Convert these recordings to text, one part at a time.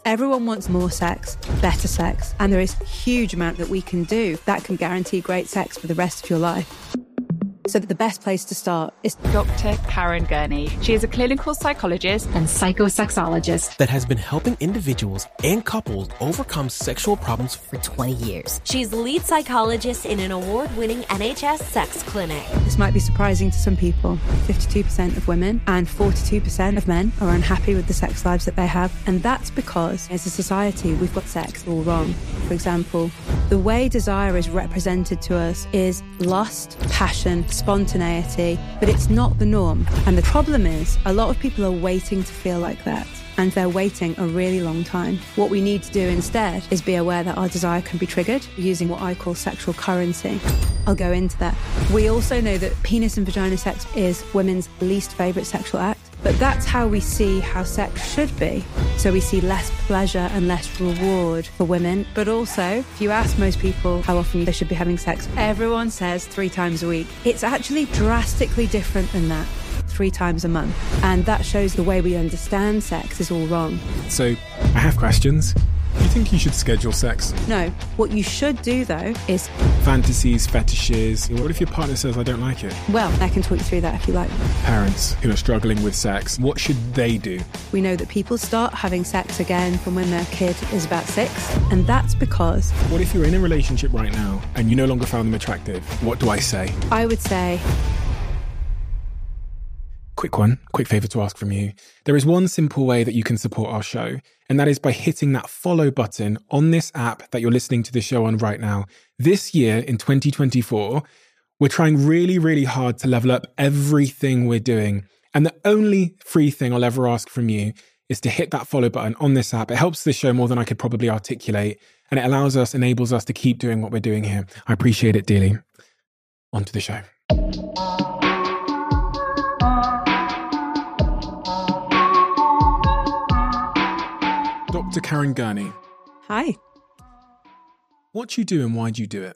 Everyone wants more sex, better sex, and there is a huge amount that we can do that can guarantee great sex for the rest of your life. So the best place to start is Dr. Karen Gurney. She is a clinical psychologist and psychosexologist that has been helping individuals and couples overcome sexual problems for 20 years. She's the lead psychologist in an award-winning NHS sex clinic. This might be surprising to some people. 52% of women and 42% of men are unhappy with the sex lives that they have. And that's because, as a society, we've got sex all wrong. For example, the way desire is represented to us is lust, passion, spontaneity, but it's not the norm. And the problem is, a lot of people are waiting to feel like that. And they're waiting a really long time. What we need to do instead is be aware that our desire can be triggered using what I call sexual currency. I'll go into that. We also know that penis and vagina sex is women's least favourite sexual act, but that's how we see how sex should be. So we see less pleasure and less reward for women. But also, if you ask most people how often they should be having sex, everyone says 3 times a week. It's actually drastically different than that. 3 times a month. And that shows the way we understand sex is all wrong. So, I have questions. Do you think you should schedule sex? No. What you should do, though, is... fantasies, fetishes. What if your partner says, I don't like it? Well, I can talk you through that if you like. Parents who are struggling with sex, what should they do? We know that people start having sex again from when their kid is about 6, and that's because... What if you're in a relationship right now and you no longer found them attractive? What do I say? I would say... Quick favour to ask from you. There is one simple way that you can support our show, and that is by hitting that follow button on this app that you're listening to the show on right now. This year, in 2024, we're trying really, really hard to level up everything we're doing. And the only free thing I'll ever ask from you is to hit that follow button on this app. It helps the show more than I could probably articulate, and it enables us to keep doing what we're doing here. I appreciate it dearly. On to the show. Dr. Karen Gurney. Hi. What do you do and why do you do it?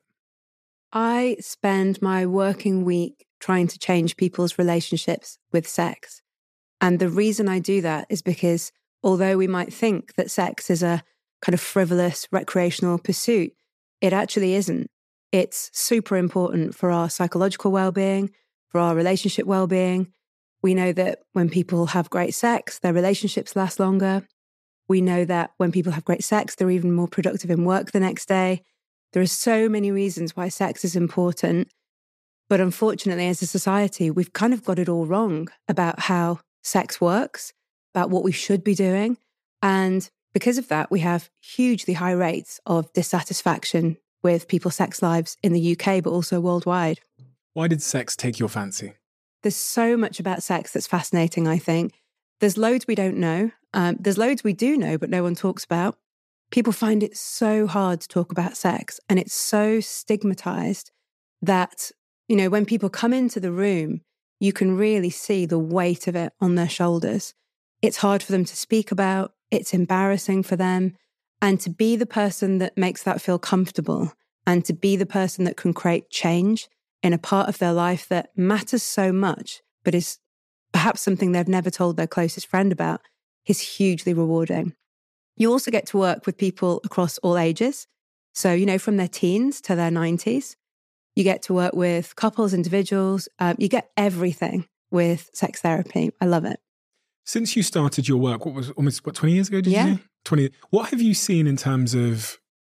I spend my working week trying to change people's relationships with sex. And the reason I do that is because although we might think that sex is a kind of frivolous recreational pursuit, it actually isn't. It's super important for our psychological well-being, for our relationship well-being. We know that when people have great sex, their relationships last longer. We know that when people have great sex, they're even more productive in work the next day. There are so many reasons why sex is important. But unfortunately, as a society, we've kind of got it all wrong about how sex works, about what we should be doing. And because of that, we have hugely high rates of dissatisfaction with people's sex lives in the UK, but also worldwide. Why did sex take your fancy? There's so much about sex that's fascinating, I think. There's loads we don't know. There's loads we do know, but no one talks about. People find it so hard to talk about sex, and it's so stigmatized that, you know, when people come into the room, you can really see the weight of it on their shoulders. It's hard for them to speak about. It's embarrassing for them. And to be the person that makes that feel comfortable and to be the person that can create change in a part of their life that matters so much, but is perhaps something they've never told their closest friend about, is hugely rewarding. You also get to work with people across all ages. So, you know, from their teens to their 90s. You get to work with couples, individuals. You get everything with sex therapy. I love it. Since you started your work, what was almost 20 years ago, did you say? 20. What have you seen in terms of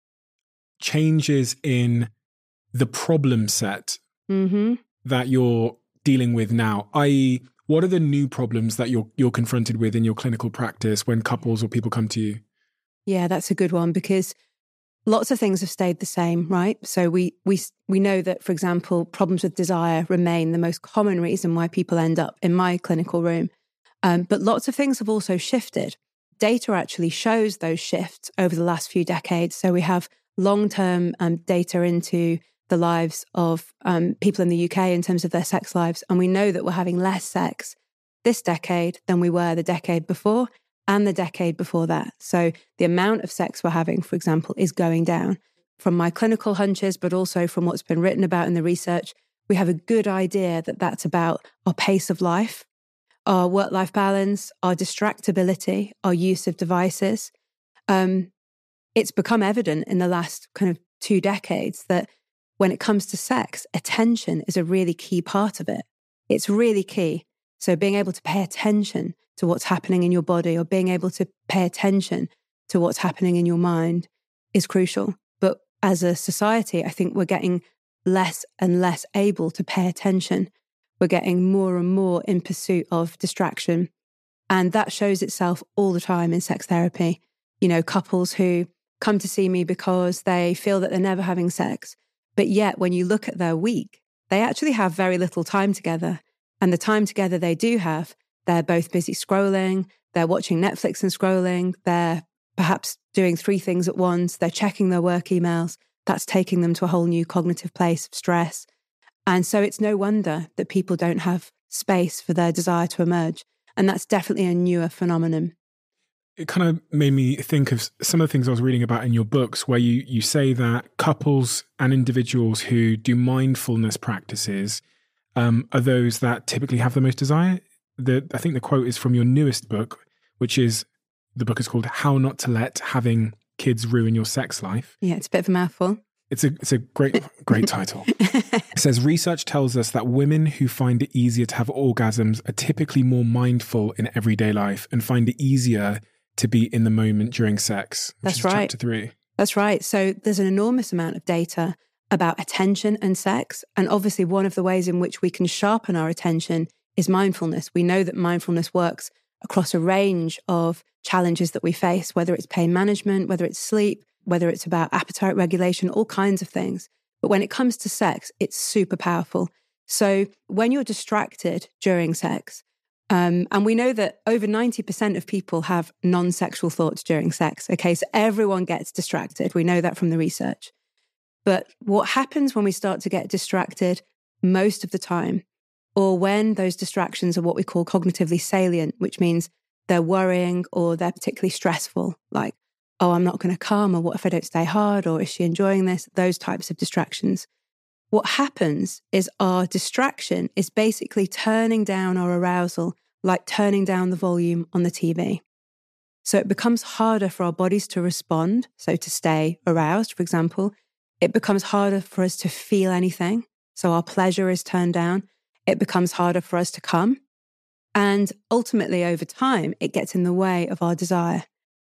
changes in the problem set that you're dealing with now? I.e., what are the new problems that you're confronted with in your clinical practice when couples or people come to you? Yeah, that's a good one because lots of things have stayed the same, right? So we know that, for example, problems with desire remain the most common reason why people end up in my clinical room. But lots of things have also shifted. Data actually shows those shifts over the last few decades. So we have long-term data into the lives of people in the UK in terms of their sex lives. And we know that we're having less sex this decade than we were the decade before and the decade before that. So the amount of sex we're having, for example, is going down. From my clinical hunches, but also from what's been written about in the research, we have a good idea that that's about our pace of life, our work-life balance, our distractibility, our use of devices. it's become evident in the last kind of 2 decades that when it comes to sex, attention is a really key part of it. It's really key. So being able to pay attention to what's happening in your body or being able to pay attention to what's happening in your mind is crucial. But as a society, I think we're getting less and less able to pay attention. We're getting more and more in pursuit of distraction. And that shows itself all the time in sex therapy. You know, couples who come to see me because they feel that they're never having sex. But yet, when you look at their week, they actually have very little time together. And the time together they do have, they're both busy scrolling, they're watching Netflix and scrolling, they're perhaps doing 3 things at once, they're checking their work emails. That's taking them to a whole new cognitive place of stress. And so it's no wonder that people don't have space for their desire to emerge. And that's definitely a newer phenomenon. It kind of made me think of some of the things I was reading about in your books, where you say that couples and individuals who do mindfulness practices are those that typically have the most desire. I think the quote is from your newest book, which is, the book is called How Not to Let Having Kids Ruin Your Sex Life. Yeah, it's a bit of a mouthful. It's a great title. It says, research tells us that women who find it easier to have orgasms are typically more mindful in everyday life and find it easier to be in the moment during sex. That's right. Chapter 3. That's right. So there's an enormous amount of data about attention and sex. And obviously one of the ways in which we can sharpen our attention is mindfulness. We know that mindfulness works across a range of challenges that we face, whether it's pain management, whether it's sleep, whether it's about appetite regulation, all kinds of things. But when it comes to sex, it's super powerful. So when you're distracted during sex, and we know that over 90% of people have non-sexual thoughts during sex. Okay, so everyone gets distracted. We know that from the research. But what happens when we start to get distracted most of the time, or when those distractions are what we call cognitively salient, which means they're worrying or they're particularly stressful, like, oh, I'm not going to come, or what if I don't stay hard, or is she enjoying this? Those types of distractions. What happens is our distraction is basically turning down our arousal, like turning down the volume on the TV. So it becomes harder for our bodies to respond, so to stay aroused, for example. It becomes harder for us to feel anything, so our pleasure is turned down. It becomes harder for us to come. And ultimately, over time, it gets in the way of our desire.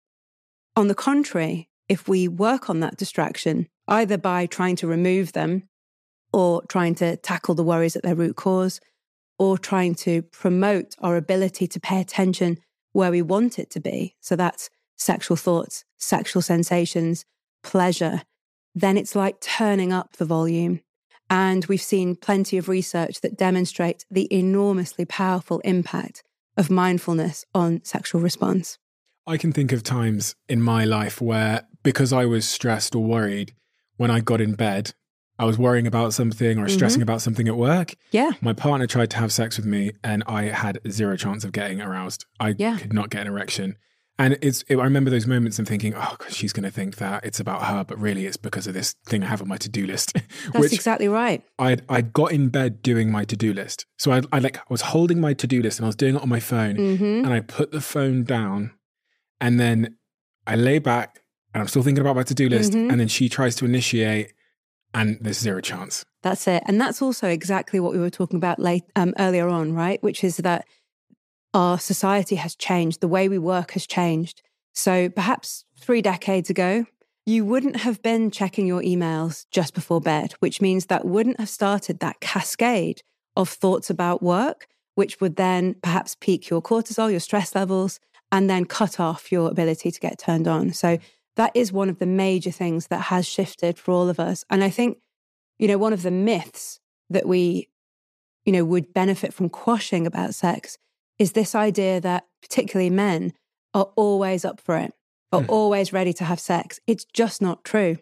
On the contrary, if we work on that distraction, either by trying to remove them or trying to tackle the worries at their root cause, or trying to promote our ability to pay attention where we want it to be, so that's sexual thoughts, sexual sensations, pleasure, then it's like turning up the volume. And we've seen plenty of research that demonstrates the enormously powerful impact of mindfulness on sexual response. I can think of times in my life where, because I was stressed or worried, when I got in bed, I was worrying about something or stressing about something at work. Yeah. My partner tried to have sex with me and I had zero chance of getting aroused. I could not get an erection. And I remember those moments and thinking, oh, she's going to think that it's about her, but really it's because of this thing I have on my to-do list. That's exactly right. I'd got in bed doing my to-do list. So I was holding my to-do list and I was doing it on my phone and I put the phone down and then I lay back and I'm still thinking about my to-do list and then she tries to initiate and there's zero chance. That's it. And that's also exactly what we were talking about earlier on, right? Which is that our society has changed. The way we work has changed. So perhaps 3 decades ago, you wouldn't have been checking your emails just before bed, which means that wouldn't have started that cascade of thoughts about work, which would then perhaps peak your cortisol, your stress levels, and then cut off your ability to get turned on. So that is one of the major things that has shifted for all of us. And I think, one of the myths that we, would benefit from quashing about sex is this idea that particularly men are always up for it, are always ready to have sex. It's just not true.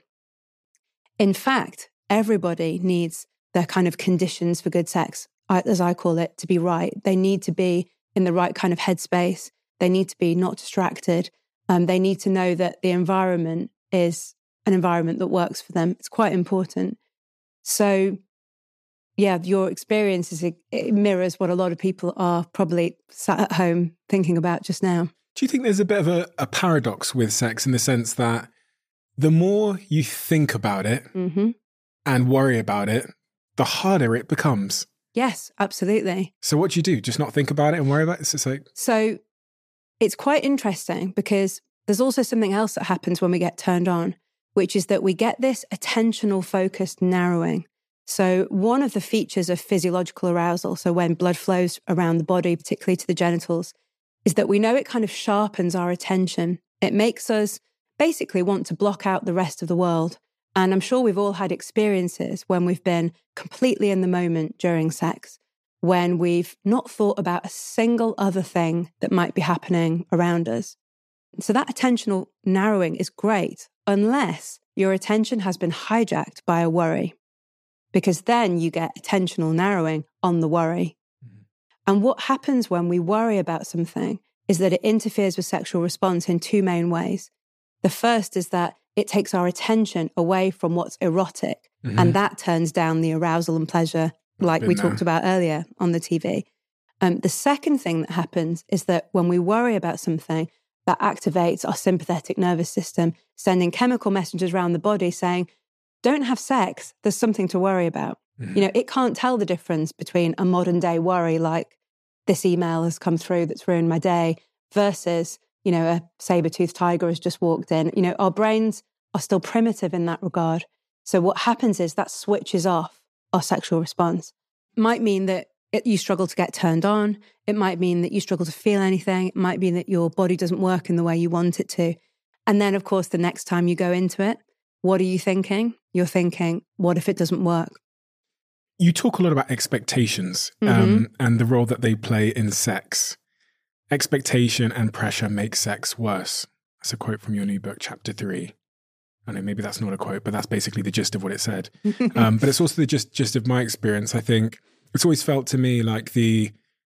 In fact, everybody needs their kind of conditions for good sex, as I call it, to be right. They need to be in the right kind of headspace. They need to be not distracted. They need to know that the environment is an environment that works for them. It's quite important. So yeah, your experience it mirrors what a lot of people are probably sat at home thinking about just now. Do you think there's a bit of a paradox with sex in the sense that the more you think about it and worry about it, the harder it becomes? Yes, absolutely. So what do you do? Just not think about it and worry about it? So it's quite interesting because there's also something else that happens when we get turned on, which is that we get this attentional focused narrowing. So one of the features of physiological arousal, so when blood flows around the body, particularly to the genitals, is that we know it kind of sharpens our attention. It makes us basically want to block out the rest of the world. And I'm sure we've all had experiences when we've been completely in the moment during sex, when we've not thought about a single other thing that might be happening around us. So that attentional narrowing is great, unless your attention has been hijacked by a worry, because then you get attentional narrowing on the worry. And what happens when we worry about something is that it interferes with sexual response in two main ways. The first is that it takes our attention away from what's erotic, and that turns down the arousal and pleasure, like we talked about earlier on the TV. The second thing that happens is that when we worry about something, that activates our sympathetic nervous system, sending chemical messages around the body saying, don't have sex, there's something to worry about. You know, it can't tell the difference between a modern day worry like this email has come through that's ruined my day versus, you know, a saber-toothed tiger has just walked in. You know, our brains are still primitive in that regard. So what happens is that switches off our sexual response. It might mean that you struggle to get turned on. It might mean that you struggle to feel anything. It might mean that your body doesn't work in the way you want it to. And then, of course, the next time you go into it, what are you thinking? You're thinking, what if it doesn't work? You talk a lot about expectations and the role that they play in sex. Expectation and pressure make sex worse. That's a quote from your new book, Chapter 3. I know maybe that's not a quote, but that's basically the gist of what it said. But it's also the gist of my experience. I think it's always felt to me like the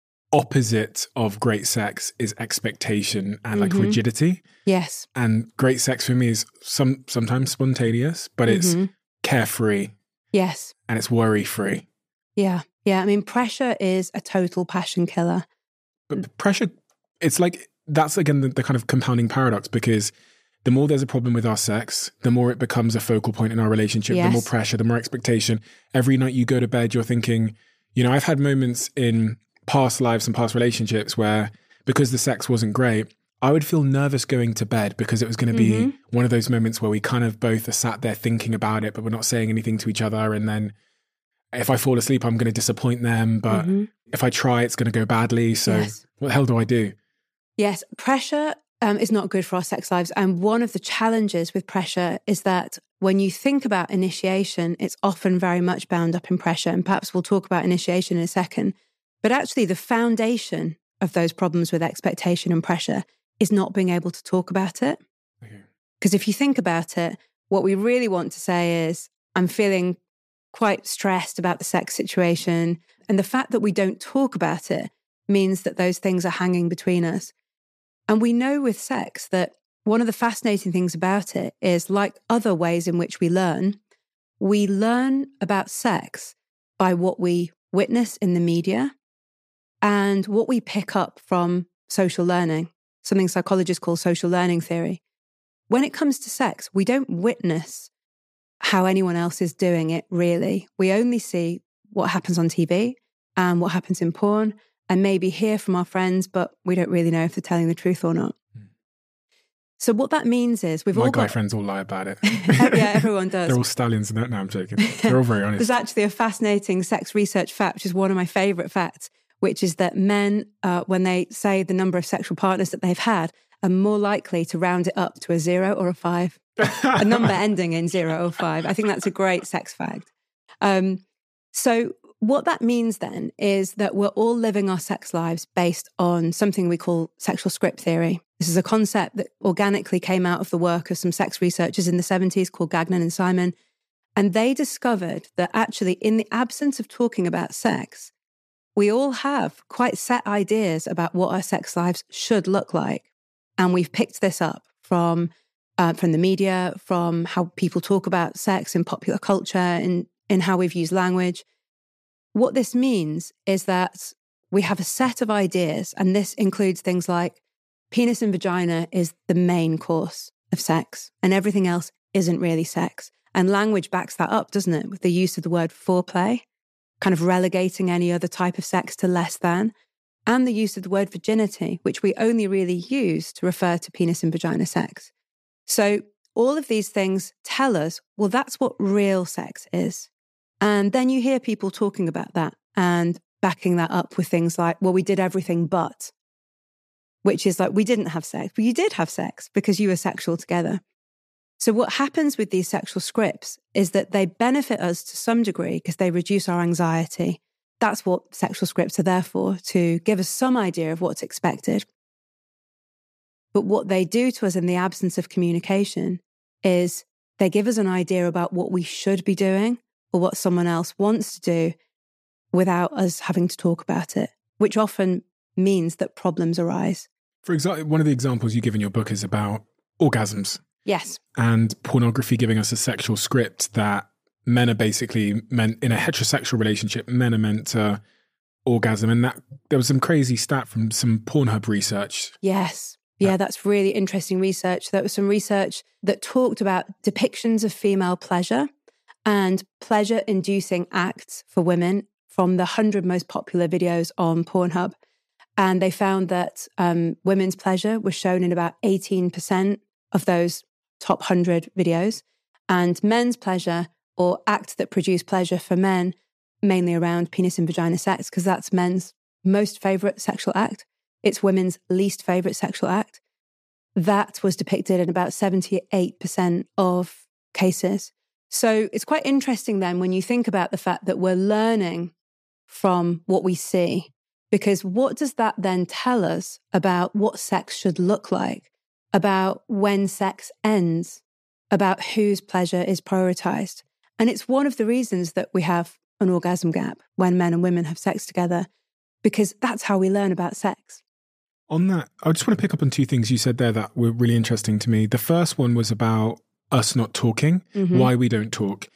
opposite of great sex is expectation and like rigidity. Yes. And great sex for me is sometimes spontaneous, but it's carefree. Yes. And it's worry-free. Yeah. Yeah. I mean, pressure is a total passion killer. But pressure, it's like, that's again the kind of compounding paradox, because the more there's a problem with our sex, the more it becomes a focal point in our relationship, the more pressure, the more expectation. Every night you go to bed, you're thinking, you know, I've had moments in past lives and past relationships where, because the sex wasn't great, I would feel nervous going to bed because it was going to be one of those moments where we kind of both are sat there thinking about it, but we're not saying anything to each other. And then if I fall asleep, I'm going to disappoint them. But if I try, it's going to go badly. So what the hell do I do? Yes, pressure is not good for our sex lives. And one of the challenges with pressure is that when you think about initiation, it's often very much bound up in pressure. And perhaps we'll talk about initiation in a second. But actually, the foundation of those problems with expectation and pressure is not being able to talk about it. Because if you think about it, what we really want to say is, I'm feeling quite stressed about the sex situation. And the fact that we don't talk about it means that those things are hanging between us. And we know with sex that one of the fascinating things about it is, like other ways in which we learn about sex by what we witness in the media and what we pick up from social learning, something psychologists call social learning theory. When it comes to sex, we don't witness how anyone else is doing it, really. We only see what happens on TV and what happens in porn, and maybe hear from our friends, but we don't really know if they're telling the truth or not. So what that means is My guy friends all lie about it. Yeah, everyone does. They're all stallions in that. No, I'm joking. They're all very honest. There's actually a fascinating sex research fact, which is one of my favourite facts, which is that men, when they say the number of sexual partners that they've had, are more likely to round it up to a 0 or a 5. A number ending in 0 or 5. I think that's a great sex fact. So what that means then is that we're all living our sex lives based on something we call sexual script theory. This is a concept that organically came out of the work of some sex researchers in the 70s called Gagnon and Simon. And they discovered that actually, in the absence of talking about sex, we all have quite set ideas about what our sex lives should look like. And we've picked this up from the media, from how people talk about sex in popular culture, in how we've used language. What this means is that we have a set of ideas, and this includes things like penis and vagina is the main course of sex, and everything else isn't really sex. And language backs that up, doesn't it? With the use of the word foreplay, kind of relegating any other type of sex to less than, and the use of the word virginity, which we only really use to refer to penis and vagina sex. So all of these things tell us, well, that's what real sex is. And then you hear people talking about that and backing that up with things like, well, we did everything but, which is like, we didn't have sex, but you did have sex because you were sexual together. So what happens with these sexual scripts is that they benefit us to some degree because they reduce our anxiety. That's what sexual scripts are there for, to give us some idea of what's expected. But what they do to us in the absence of communication is they give us an idea about what we should be doing or what someone else wants to do without us having to talk about it, which often means that problems arise. For example, one of the examples you give in your book is about orgasms. Yes. And pornography giving us a sexual script that men are basically meant, in a heterosexual relationship, men are meant to orgasm. And that there was some crazy stat from some Pornhub research. Yes. Yeah, that's really interesting research. There was some research that talked about depictions of female pleasure and pleasure-inducing acts for women from the 100 most popular videos on Pornhub. And they found that women's pleasure was shown in about 18% of those top 100 videos, and men's pleasure, or acts that produce pleasure for men, mainly around penis and vagina sex, because that's men's most favourite sexual act. It's women's least favourite sexual act. That was depicted in about 78% of cases. So it's quite interesting then when you think about the fact that we're learning from what we see, because what does that then tell us about what sex should look like, about when sex ends, about whose pleasure is prioritized? And it's one of the reasons that we have an orgasm gap when men and women have sex together, because that's how we learn about sex. On that, I just want to pick up on two things you said there that were really interesting to me. The first one was about us not talking, why we don't talk.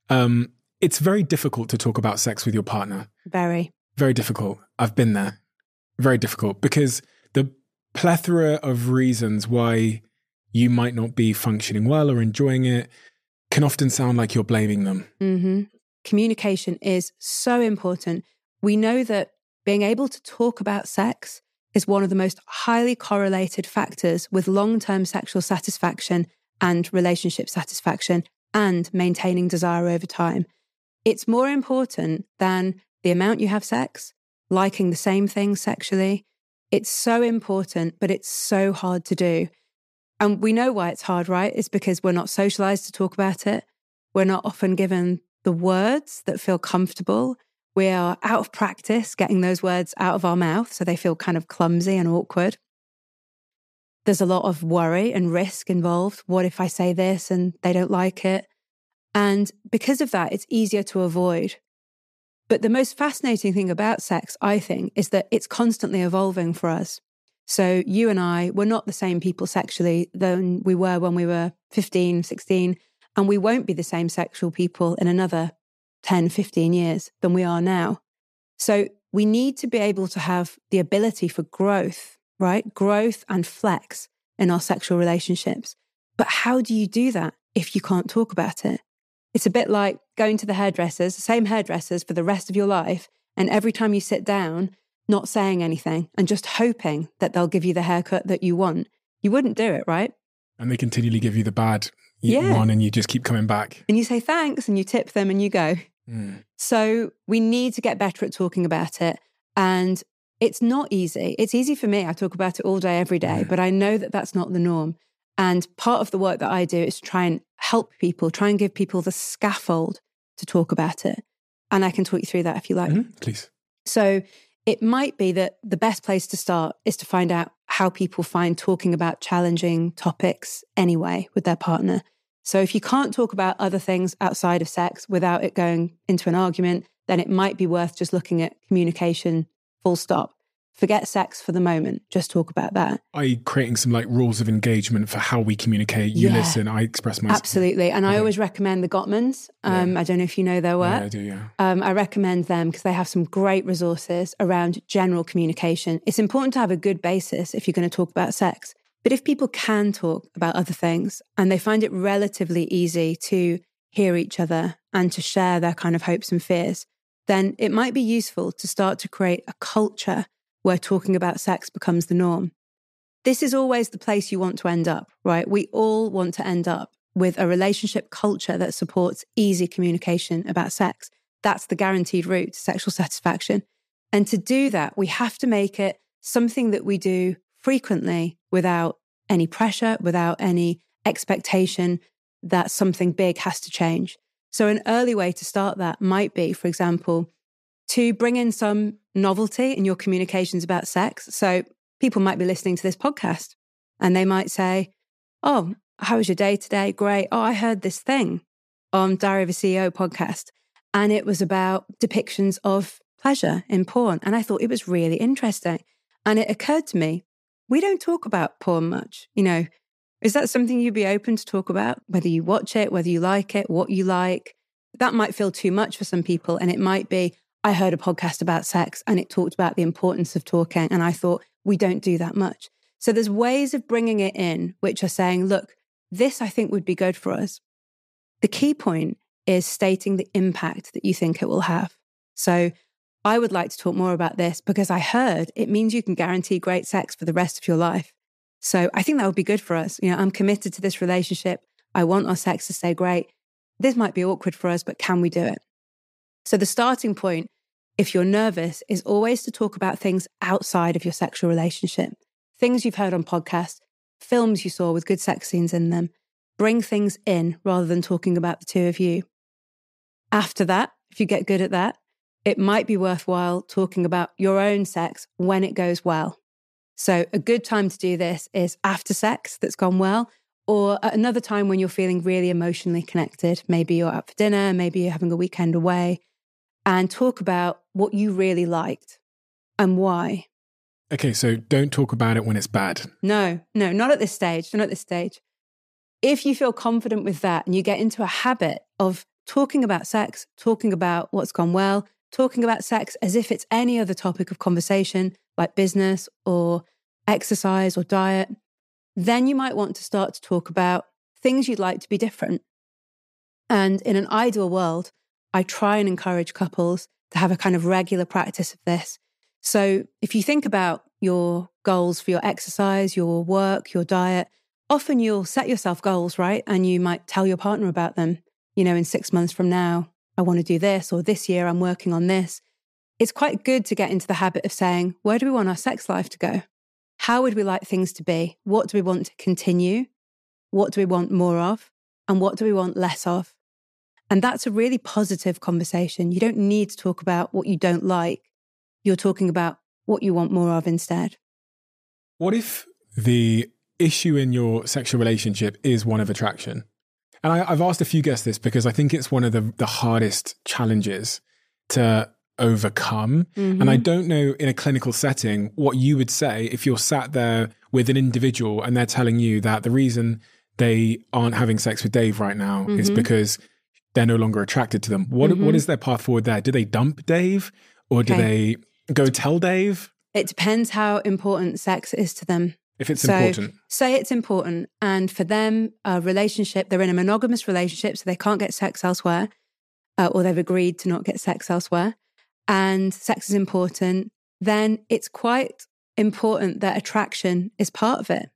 It's very difficult to talk about sex with your partner. Very difficult. I've been there. Very difficult, because the plethora of reasons why you might not be functioning well or enjoying it can often sound like you're blaming them. Communication is so important. We know that being able to talk about sex is one of the most highly correlated factors with long-term sexual satisfaction and relationship satisfaction and maintaining desire over time. It's more important than the amount you have sex, liking the same thing sexually. It's so important, but it's so hard to do. And we know why it's hard, right? It's because we're not socialized to talk about it. We're not often given the words that feel comfortable. We are out of practice getting those words out of our mouth, so they feel kind of clumsy and awkward. There's a lot of worry and risk involved. What if I say this and they don't like it? And because of that, it's easier to avoid. But the most fascinating thing about sex, I think, is that it's constantly evolving for us. So you and I, we're not the same people sexually than we were when we were 15, 16, and we won't be the same sexual people in another 10, 15 years than we are now. So we need to be able to have the ability for growth, right? Growth and flex in our sexual relationships. But how do you do that if you can't talk about it? It's a bit like going to the hairdressers, the same hairdressers for the rest of your life, and every time you sit down, not saying anything and just hoping that they'll give you the haircut that you want. You wouldn't do it, right? And they continually give you the bad one and you just keep coming back. And you say thanks and you tip them and you go. So we need to get better at talking about it. And it's not easy. It's easy for me. I talk about it all day, every day, but I know that that's not the norm. And part of the work that I do is to try and help people, try and give people the scaffold to talk about it. And I can talk you through that if you like. Please. So it might be that the best place to start is to find out how people find talking about challenging topics anyway with their partner. So if you can't talk about other things outside of sex without it going into an argument, then it might be worth just looking at communication full stop. Forget sex for the moment. Just talk about that. Creating some like rules of engagement for how we communicate. You listen, I express myself. Absolutely. And I always recommend the Gottmans. I don't know if you know their work. Yeah, I do, yeah. I recommend them because they have some great resources around general communication. It's important to have a good basis if you're going to talk about sex. But if people can talk about other things and they find it relatively easy to hear each other and to share their kind of hopes and fears, then it might be useful to start to create a culture where talking about sex becomes the norm. This is always the place you want to end up, right? We all want to end up with a relationship culture that supports easy communication about sex. That's the guaranteed route to sexual satisfaction. And to do that, we have to make it something that we do frequently without any pressure, without any expectation that something big has to change. So an early way to start that might be, for example, to bring in some novelty in your communications about sex. So people might be listening to this podcast and they might say, oh, how was your day today? Great. Oh, I heard this thing on Diary of a CEO podcast and it was about depictions of pleasure in porn. And I thought it was really interesting. And it occurred to me, we don't talk about porn much. You know, is that something you'd be open to talk about? Whether you watch it, whether you like it, what you like. That might feel too much for some people. And it might be, I heard a podcast about sex and it talked about the importance of talking. And I thought, we don't do that much. So there's ways of bringing it in, which are saying, look, this I think would be good for us. The key point is stating the impact that you think it will have. So I would like to talk more about this because I heard it means you can guarantee great sex for the rest of your life. So I think that would be good for us. You know, I'm committed to this relationship. I want our sex to stay great. This might be awkward for us, but can we do it? So the starting point, if you're nervous, is always to talk about things outside of your sexual relationship. Things you've heard on podcasts, films you saw with good sex scenes in them. Bring things in rather than talking about the two of you. After that, if you get good at that, it might be worthwhile talking about your own sex when it goes well. So a good time to do this is after sex that's gone well, or at another time when you're feeling really emotionally connected. Maybe you're out for dinner, maybe you're having a weekend away, and talk about what you really liked and why. Okay, so don't talk about it when it's bad. No, not at this stage. Not at this stage. If you feel confident with that and you get into a habit of talking about sex, talking about what's gone well, talking about sex as if it's any other topic of conversation, like business or exercise or diet, then you might want to start to talk about things you'd like to be different. And in an ideal world, I try and encourage couples to have a kind of regular practice of this. So if you think about your goals for your exercise, your work, your diet, often you'll set yourself goals, right? And you might tell your partner about them. You know, in 6 months from now, I want to do this, or this year I'm working on this. It's quite good to get into the habit of saying, where do we want our sex life to go? How would we like things to be? What do we want to continue? What do we want more of? And what do we want less of? And that's a really positive conversation. You don't need to talk about what you don't like. You're talking about what you want more of instead. What if the issue in your sexual relationship is one of attraction? And I've asked a few guests this because I think it's one of the hardest challenges to overcome. Mm-hmm. And I don't know in a clinical setting what you would say if you're sat there with an individual and they're telling you that the reason they aren't having sex with Dave right now is because they're no longer attracted to them. What is their path forward there? Do they dump Dave or do they go tell Dave? It depends how important sex is to them. If it's important. Say it's important. And for them, a relationship, they're in a monogamous relationship, so they can't get sex elsewhere, or they've agreed to not get sex elsewhere, and sex is important, then it's quite important that attraction is part of it.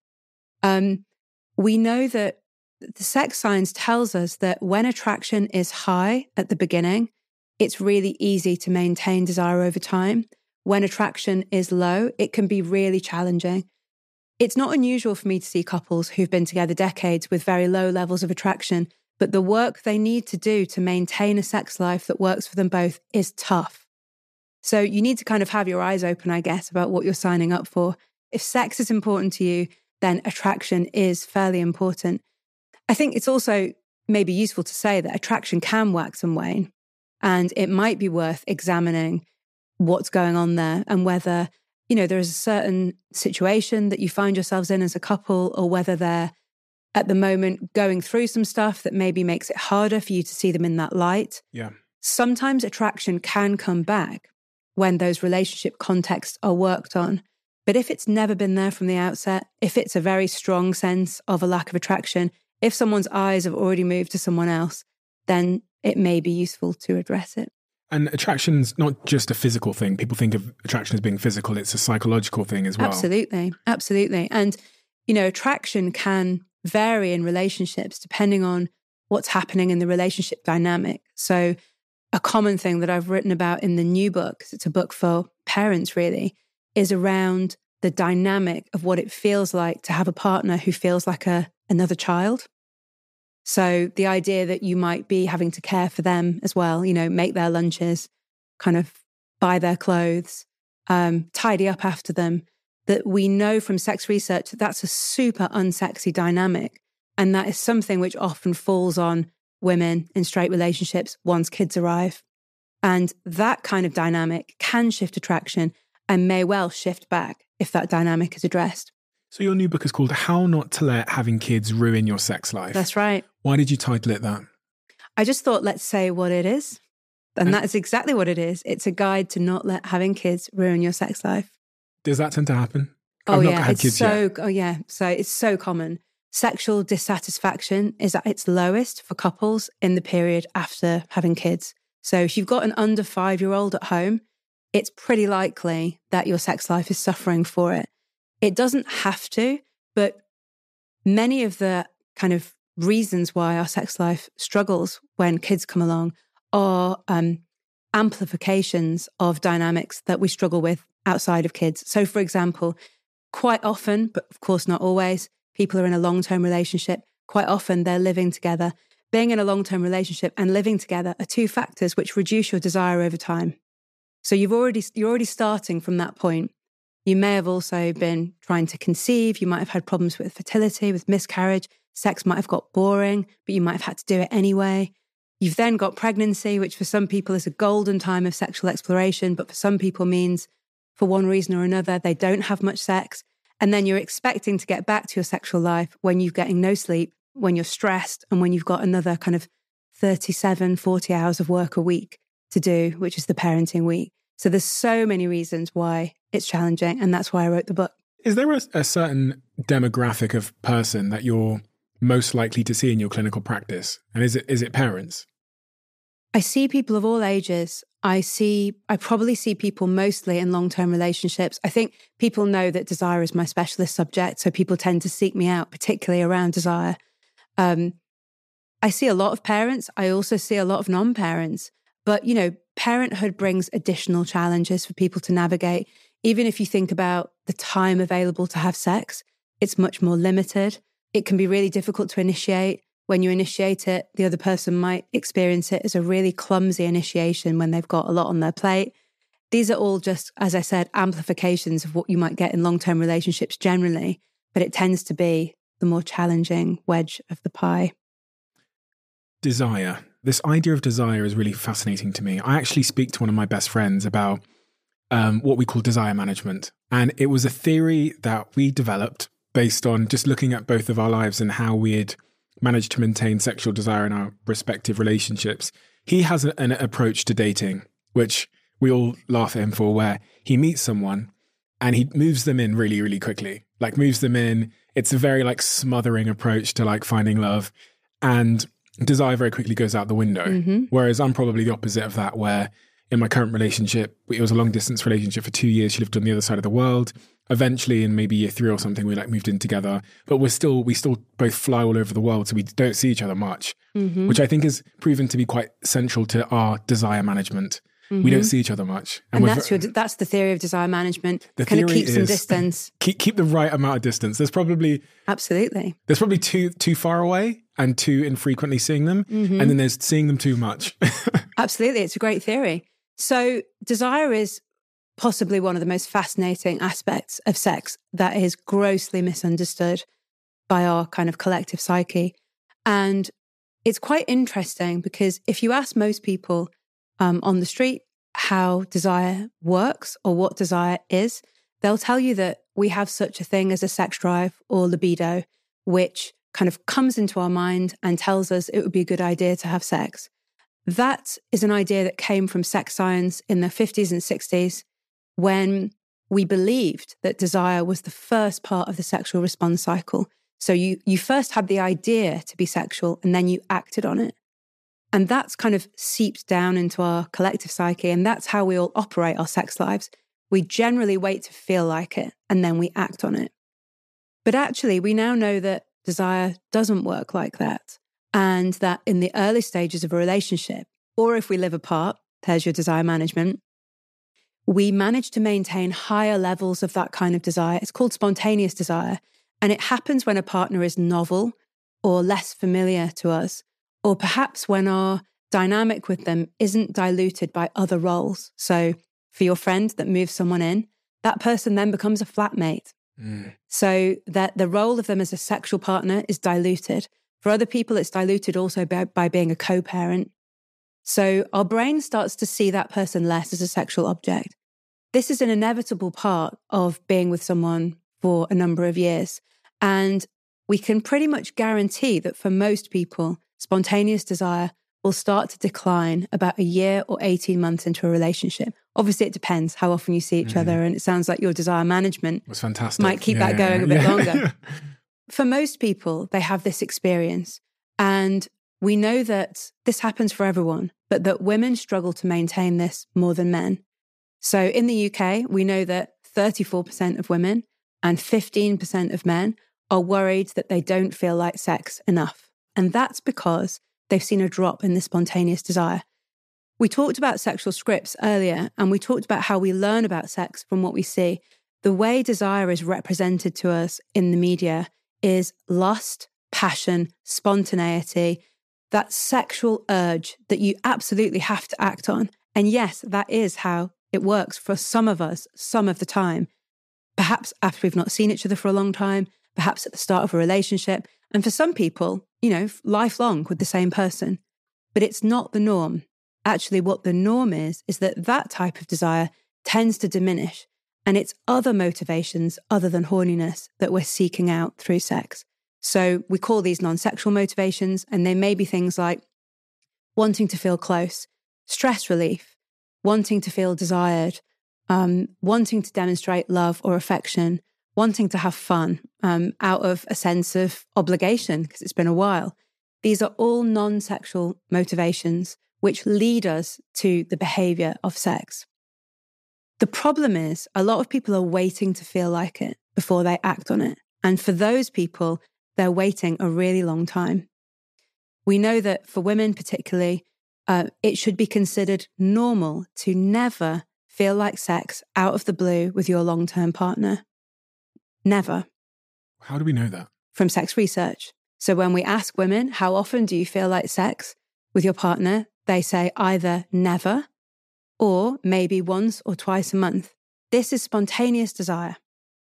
We know that the sex science tells us that when attraction is high at the beginning, it's really easy to maintain desire over time. When attraction is low, it can be really challenging. It's not unusual for me to see couples who've been together decades with very low levels of attraction, but the work they need to do to maintain a sex life that works for them both is tough. So you need to kind of have your eyes open, I guess, about what you're signing up for. If sex is important to you, then attraction is fairly important. I think it's also maybe useful to say that attraction can wax and wane, and it might be worth examining what's going on there and whether there is a certain situation that you find yourselves in as a couple, or whether they're at the moment going through some stuff that maybe makes it harder for you to see them in that light. Yeah. Sometimes attraction can come back when those relationship contexts are worked on. But if it's never been there from the outset, if it's a very strong sense of a lack of attraction, if someone's eyes have already moved to someone else, then it may be useful to address it. And attraction's not just a physical thing. People think of attraction as being physical. It's a psychological thing as well. Absolutely. Absolutely. And, attraction can vary in relationships depending on what's happening in the relationship dynamic. So a common thing that I've written about in the new book, 'cause it's a book for parents really, is around the dynamic of what it feels like to have a partner who feels like another child. So the idea that you might be having to care for them as well, make their lunches, kind of buy their clothes, tidy up after them, that we know from sex research that that's a super unsexy dynamic. And that is something which often falls on women in straight relationships once kids arrive. And that kind of dynamic can shift attraction and may well shift back if that dynamic is addressed. So your new book is called How Not to Let Having Kids Ruin Your Sex Life. That's right. Why did you title it that? I just thought, let's say what it is. And that is exactly what it is. It's a guide to not let having kids ruin your sex life. Does that tend to happen? Oh, yeah. So it's so common. Sexual dissatisfaction is at its lowest for couples in the period after having kids. So if you've got an under 5-year-old at home, it's pretty likely that your sex life is suffering for it. It doesn't have to, but many of the kind of reasons why our sex life struggles when kids come along are amplifications of dynamics that we struggle with outside of kids. So, for example, quite often, but of course not always, people are in a long-term relationship. Quite often they're living together. Being in a long-term relationship and living together are two factors which reduce your desire over time. So you're already starting from that point. You may have also been trying to conceive. You might have had problems with fertility, with miscarriage. Sex might have got boring, but you might have had to do it anyway. You've then got pregnancy, which for some people is a golden time of sexual exploration, but for some people means for one reason or another, they don't have much sex. And then you're expecting to get back to your sexual life when you're getting no sleep, when you're stressed, and when you've got another kind of 37, 40 hours of work a week to do, which is the parenting week. So there's so many reasons why it's challenging, and that's why I wrote the book. Is there a certain demographic of person that you're most likely to see in your clinical practice? And is it parents? I see people of all ages. I probably see people mostly in long-term relationships. I think people know that desire is my specialist subject, so people tend to seek me out, particularly around desire. I see a lot of parents. I also see a lot of non-parents. But, parenthood brings additional challenges for people to navigate. Even if you think about the time available to have sex, it's much more limited. It can be really difficult to initiate. When you initiate it, the other person might experience it as a really clumsy initiation when they've got a lot on their plate. These are all just, as I said, amplifications of what you might get in long-term relationships generally, but it tends to be the more challenging wedge of the pie. Desire. This idea of desire is really fascinating to me. I actually speak to one of my best friends about what we call desire management. And it was a theory that we developed based on just looking at both of our lives and how we had managed to maintain sexual desire in our respective relationships. He has an approach to dating, which we all laugh at him for, where he meets someone and he moves them in really, really quickly. Moves them in. It's a very smothering approach to finding love. And desire very quickly goes out the window. Mm-hmm. Whereas I'm probably the opposite of that, where in my current relationship, it was a long distance relationship for 2 years. She lived on the other side of the world. Eventually, in maybe year 3 or something, we moved in together. But we still both fly all over the world, so we don't see each other much, mm-hmm. which I think has proven to be quite central to our desire management. Mm-hmm. We don't see each other much. And that's the theory of desire management. Kind of keep some distance. Keep the right amount of distance. Absolutely. There's probably too far away and too infrequently seeing them. Mm-hmm. And then there's seeing them too much. Absolutely. It's a great theory. So desire is possibly one of the most fascinating aspects of sex that is grossly misunderstood by our kind of collective psyche. And it's quite interesting because if you ask most people on the street how desire works or what desire is, they'll tell you that we have such a thing as a sex drive or libido, which kind of comes into our mind and tells us it would be a good idea to have sex. That is an idea that came from sex science in the 50s and 60s, when we believed that desire was the first part of the sexual response cycle. So you first had the idea to be sexual and then you acted on it. And that's kind of seeped down into our collective psyche, and that's how we all operate our sex lives. We generally wait to feel like it and then we act on it. But actually, we now know that desire doesn't work like that, and that in the early stages of a relationship, or if we live apart, there's your desire management, we manage to maintain higher levels of that kind of desire. It's called spontaneous desire. And it happens when a partner is novel or less familiar to us, or perhaps when our dynamic with them isn't diluted by other roles. So for your friend that moves someone in, that person then becomes a flatmate. So that the role of them as a sexual partner is diluted. For other people, it's diluted also by being a co-parent. So our brain starts to see that person less as a sexual object. This is an inevitable part of being with someone for a number of years. And we can pretty much guarantee that for most people, spontaneous desire will start to decline about a year or 18 months into a relationship. Obviously, it depends how often you see each other. And it sounds like your desire management was fantastic. Might keep that going a bit longer. For most people, they have this experience. And we know that this happens for everyone, but that women struggle to maintain this more than men. So in the UK, we know that 34% of women and 15% of men are worried that they don't feel like sex enough. And that's because they've seen a drop in the spontaneous desire. We talked about sexual scripts earlier, and we talked about how we learn about sex from what we see. The way desire is represented to us in the media is lust, passion, spontaneity, that sexual urge that you absolutely have to act on. And yes, that is how it works for some of us, some of the time. Perhaps after we've not seen each other for a long time, perhaps at the start of a relationship. And for some people, lifelong with the same person. But it's not the norm. Actually, what the norm is that type of desire tends to diminish. And it's other motivations other than horniness that we're seeking out through sex. So we call these non-sexual motivations, and they may be things like wanting to feel close, stress relief, wanting to feel desired, wanting to demonstrate love or affection, wanting to have fun out of a sense of obligation because it's been a while. These are all non-sexual motivations which lead us to the behavior of sex. The problem is a lot of people are waiting to feel like it before they act on it. And for those people, they're waiting a really long time. We know that for women particularly, it should be considered normal to never feel like sex out of the blue with your long-term partner. Never. How do we know that? From sex research. So when we ask women, how often do you feel like sex with your partner? They say either never or maybe once or twice a month. This is spontaneous desire.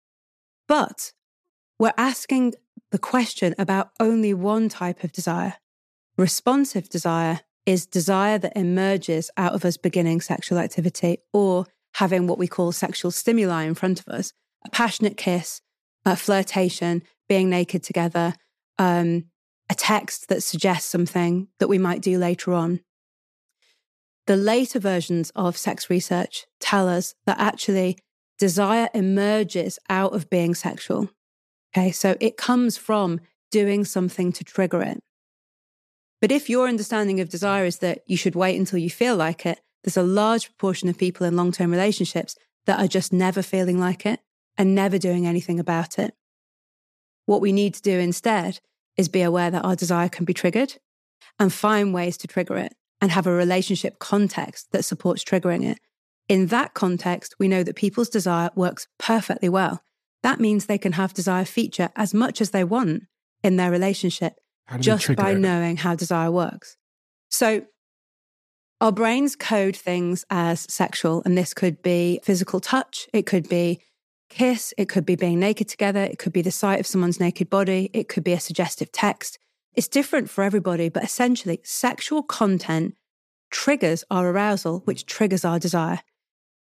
But we're asking the question about only one type of desire. Responsive desire is desire that emerges out of us beginning sexual activity or having what we call sexual stimuli in front of us. A passionate kiss, a flirtation, being naked together, a text that suggests something that we might do later on. The later versions of sex research tell us that actually desire emerges out of being sexual. Okay, so it comes from doing something to trigger it. But if your understanding of desire is that you should wait until you feel like it, there's a large proportion of people in long-term relationships that are just never feeling like it and never doing anything about it. What we need to do instead is be aware that our desire can be triggered and find ways to trigger it and have a relationship context that supports triggering it. In that context, we know that people's desire works perfectly well. That means they can have desire feature as much as they want in their relationship just by knowing how desire works. So our brains code things as sexual, and this could be physical touch, it could be kiss, it could be being naked together, it could be the sight of someone's naked body, it could be a suggestive text. It's different for everybody, but essentially sexual content triggers our arousal, which triggers our desire.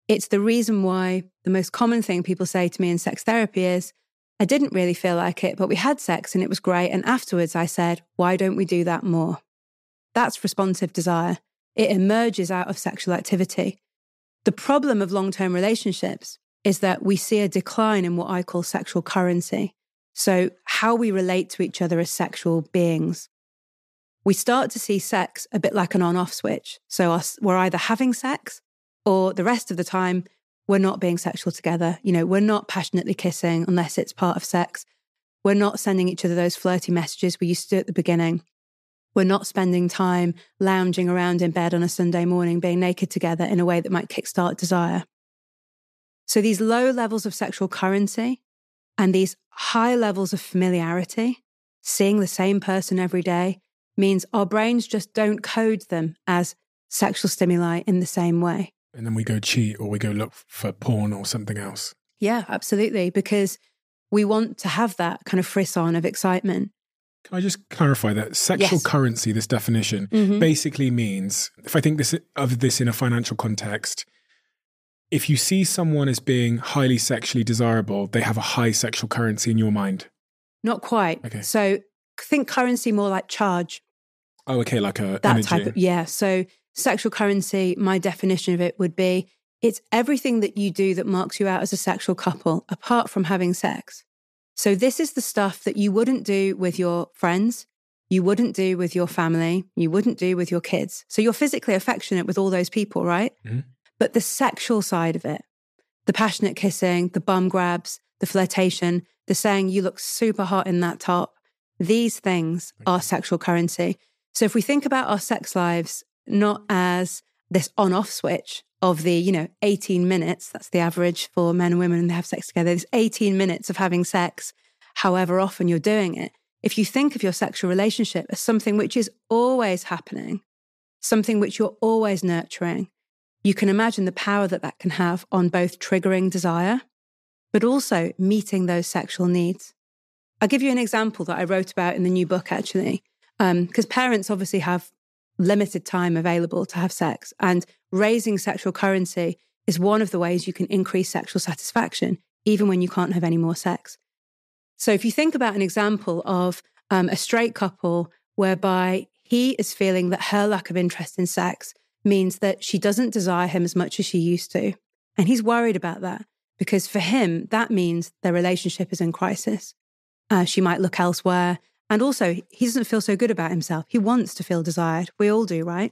It's the reason why the most common thing people say to me in sex therapy is, I didn't really feel like it, but we had sex and it was great. And afterwards I said, why don't we do that more? That's responsive desire. It emerges out of sexual activity. The problem of long-term relationships is that we see a decline in what I call sexual currency. So how we relate to each other as sexual beings. We start to see sex a bit like an on-off switch. So we're either having sex or the rest of the time we're not being sexual together. You know, we're not passionately kissing unless it's part of sex. We're not sending each other those flirty messages we used to do at the beginning. We're not spending time lounging around in bed on a Sunday morning, being naked together in a way that might kickstart desire. So these low levels of sexual currency and these high levels of familiarity, seeing the same person every day, means our brains just don't code them as sexual stimuli in the same way. And then we go cheat or we go look for porn or something else. Yeah, absolutely. Because we want to have that kind of frisson of excitement. Can I just clarify that sexual currency, this definition, basically means, if I think of this in a financial context, if you see someone as being highly sexually desirable, they have a high sexual currency in your mind? Not quite. Okay. So think currency more like charge. Oh, okay, like a that energy. Type of, yeah. So sexual currency, my definition of it would be, it's everything that you do that marks you out as a sexual couple, apart from having sex. So this is the stuff that you wouldn't do with your friends, you wouldn't do with your family, you wouldn't do with your kids. So you're physically affectionate with all those people, right? Mm-hmm. But the sexual side of it, the passionate kissing, the bum grabs, the flirtation, the saying you look super hot in that top, these things are sexual currency. So if we think about our sex lives not as this on-off switch of the, 18 minutes, that's the average for men and women when they have sex together, this 18 minutes of having sex, however often you're doing it. If you think of your sexual relationship as something which is always happening, something which you're always nurturing, you can imagine the power that can have on both triggering desire, but also meeting those sexual needs. I'll give you an example that I wrote about in the new book, actually, because parents obviously have limited time available to have sex, and raising sexual currency is one of the ways you can increase sexual satisfaction, even when you can't have any more sex. So if you think about an example of a straight couple whereby he is feeling that her lack of interest in sex means that she doesn't desire him as much as she used to, and he's worried about that because for him, that means their relationship is in crisis. She might look elsewhere. And also, he doesn't feel so good about himself. He wants to feel desired. We all do, right?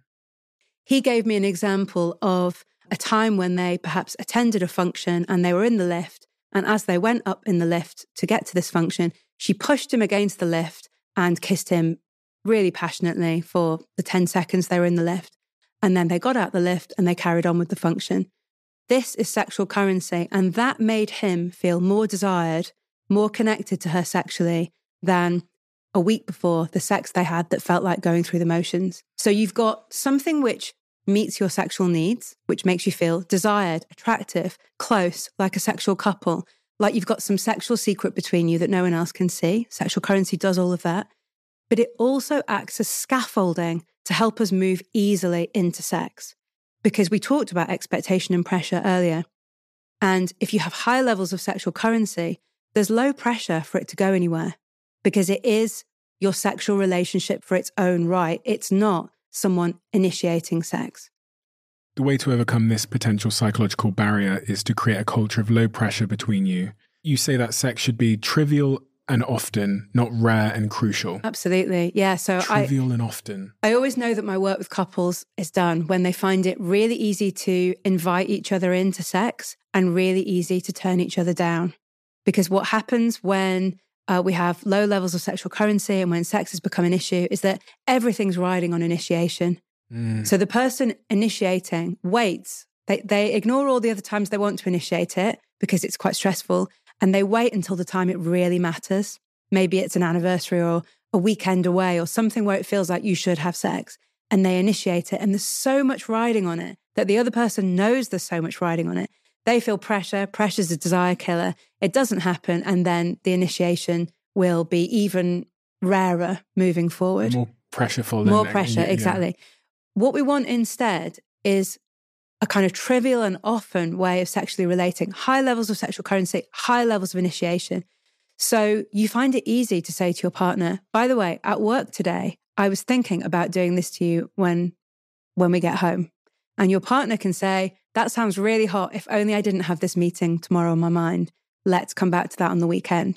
He gave me an example of a time when they perhaps attended a function and they were in the lift. And as they went up in the lift to get to this function, she pushed him against the lift and kissed him really passionately for the 10 seconds they were in the lift. And then they got out the lift and they carried on with the function. This is sexual currency. And that made him feel more desired, more connected to her sexually than a week before the sex they had that felt like going through the motions. So you've got something which meets your sexual needs, which makes you feel desired, attractive, close, like a sexual couple, like you've got some sexual secret between you that no one else can see. Sexual currency does all of that. But it also acts as scaffolding to help us move easily into sex. Because we talked about expectation and pressure earlier. And if you have high levels of sexual currency, there's low pressure for it to go anywhere. Because it is your sexual relationship for its own right. It's not someone initiating sex. The way to overcome this potential psychological barrier is to create a culture of low pressure between you. You say that sex should be trivial and often, not rare and crucial. Absolutely. Yeah. So trivial and often. I always know that my work with couples is done when they find it really easy to invite each other into sex and really easy to turn each other down. Because what happens when we have low levels of sexual currency and when sex has become an issue is that everything's riding on initiation. So the person initiating waits. They ignore all the other times they want to initiate it because it's quite stressful, and they wait until the time it really matters. Maybe it's an anniversary or a weekend away or something where it feels like you should have sex, and they initiate it. And there's so much riding on it that the other person knows there's so much riding on it. They feel pressure. Pressure's a desire killer. It doesn't happen. And then the initiation will be even rarer moving forward. More pressureful. More pressure, exactly. What we want instead is a kind of trivial and often way of sexually relating, high levels of sexual currency, high levels of initiation. So you find it easy to say to your partner, by the way, at work today, I was thinking about doing this to you when we get home. And your partner can say, that sounds really hot. If only I didn't have this meeting tomorrow on my mind. Let's come back to that on the weekend.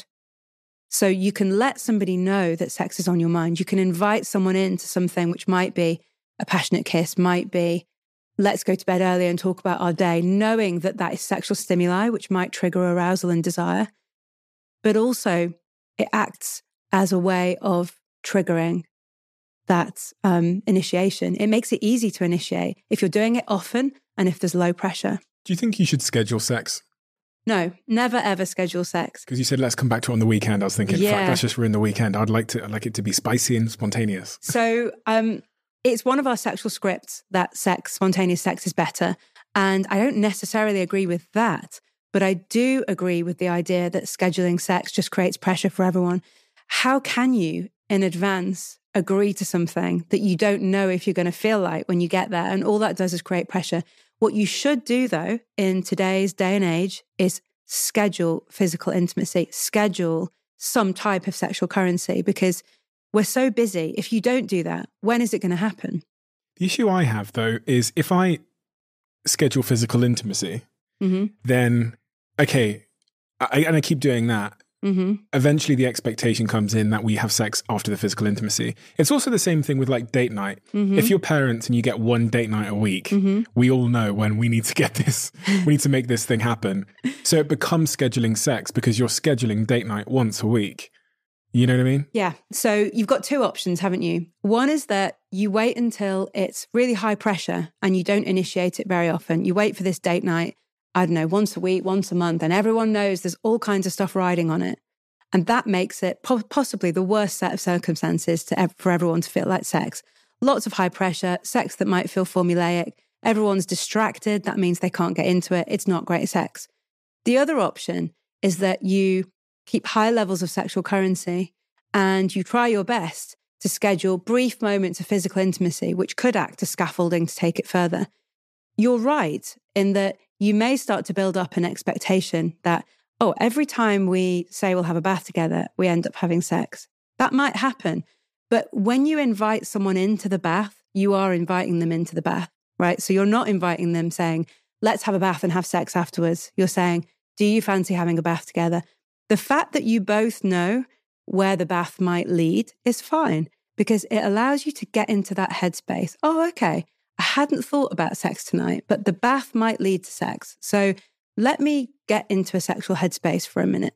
So you can let somebody know that sex is on your mind. You can invite someone into something which might be a passionate kiss, might be, let's go to bed early and talk about our day, knowing that that is sexual stimuli, which might trigger arousal and desire. But also it acts as a way of triggering that initiation. It makes it easy to initiate if you're doing it often and if there's low pressure. Do you think you should schedule sex? No, never ever schedule sex. Because you said, let's come back to it on the weekend. I was thinking, fuck, let's just ruin the weekend. I'd like it to be spicy and spontaneous. So it's one of our sexual scripts that spontaneous sex is better. And I don't necessarily agree with that. But I do agree with the idea that scheduling sex just creates pressure for everyone. How can you, in advance, agree to something that you don't know if you're going to feel like when you get there? And all that does is create pressure. What you should do, though, in today's day and age is schedule physical intimacy, schedule some type of sexual currency, because we're so busy. If you don't do that, when is it going to happen? The issue I have, though, is if I schedule physical intimacy, then, okay, and I keep doing that, eventually the expectation comes in that we have sex after the physical intimacy. It's also the same thing with like date night. If you're parents and you get one date night a week, we all know when we need to get this, we need to make this thing happen. So it becomes scheduling sex because you're scheduling date night once a week. You know what I mean? Yeah. So you've got two options, haven't you? One is that you wait until it's really high pressure and you don't initiate it very often. You wait for this date night, I don't know, once a week, once a month, and everyone knows there's all kinds of stuff riding on it. And that makes it possibly the worst set of circumstances for everyone to feel like sex. Lots of high pressure, sex that might feel formulaic. Everyone's distracted. That means they can't get into it. It's not great sex. The other option is that you keep high levels of sexual currency and you try your best to schedule brief moments of physical intimacy, which could act as scaffolding to take it further. You're right in that you may start to build up an expectation that, oh, every time we say we'll have a bath together, we end up having sex. That might happen. But when you invite someone into the bath, you are inviting them into the bath, right? So you're not inviting them saying, let's have a bath and have sex afterwards. You're saying, do you fancy having a bath together? The fact that you both know where the bath might lead is fine because it allows you to get into that headspace. Oh, okay. I hadn't thought about sex tonight, but the bath might lead to sex. So let me get into a sexual headspace for a minute.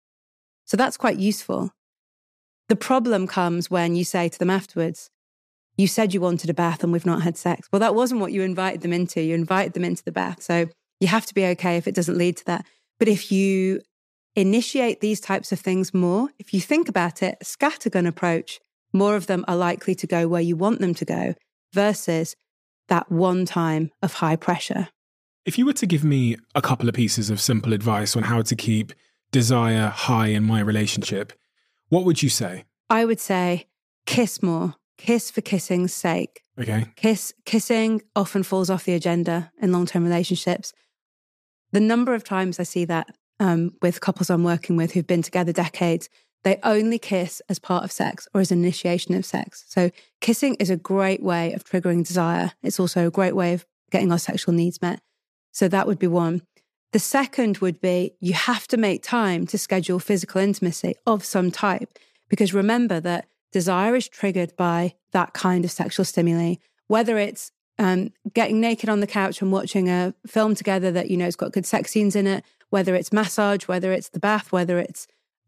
So that's quite useful. The problem comes when you say to them afterwards, you said you wanted a bath and we've not had sex. Well, that wasn't what you invited them into. You invited them into the bath. So you have to be okay if it doesn't lead to that. But if you initiate these types of things more, if you think about it, a scattergun approach, more of them are likely to go where you want them to go versus that one time of high pressure. If you were to give me a couple of pieces of simple advice on how to keep desire high in my relationship, what would you say? I would say kiss more. Kiss for kissing's sake. Okay. Kissing often falls off the agenda in long-term relationships. The number of times I see that with couples I'm working with who've been together decades, they only kiss as part of sex or as an initiation of sex. So kissing is a great way of triggering desire. It's also a great way of getting our sexual needs met. So that would be one. The second would be you have to make time to schedule physical intimacy of some type, because remember that desire is triggered by that kind of sexual stimuli, whether it's getting naked on the couch and watching a film together that, you know, has got good sex scenes in it, whether it's massage, whether it's the bath, whether it's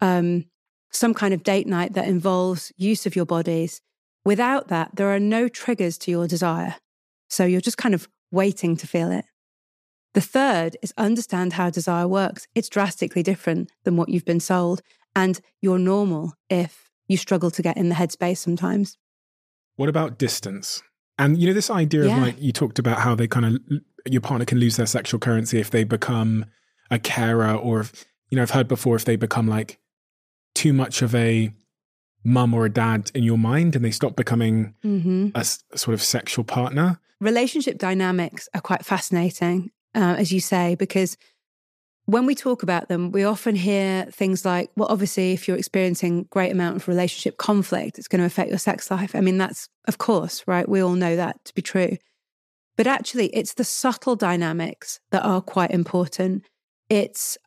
some kind of date night that involves use of your bodies. Without that, there are no triggers to your desire. So you're just kind of waiting to feel it. The third is understand how desire works. It's drastically different than what you've been sold, and you're normal if you struggle to get in the headspace sometimes. What about distance? And, you know, this idea of like, you talked about how they kind of, your partner can lose their sexual currency if they become a carer, or, if, you know, I've heard before if they become like too much of a mum or a dad in your mind and they stop becoming a sort of sexual partner. relationship dynamics are quite fascinating, as you say, because when we talk about them, we often hear things like, well, obviously, if you're experiencing great amount of relationship conflict, it's going to affect your sex life. I mean, that's, of course, right? We all know that to be true. But actually, it's the subtle dynamics that are quite important. It's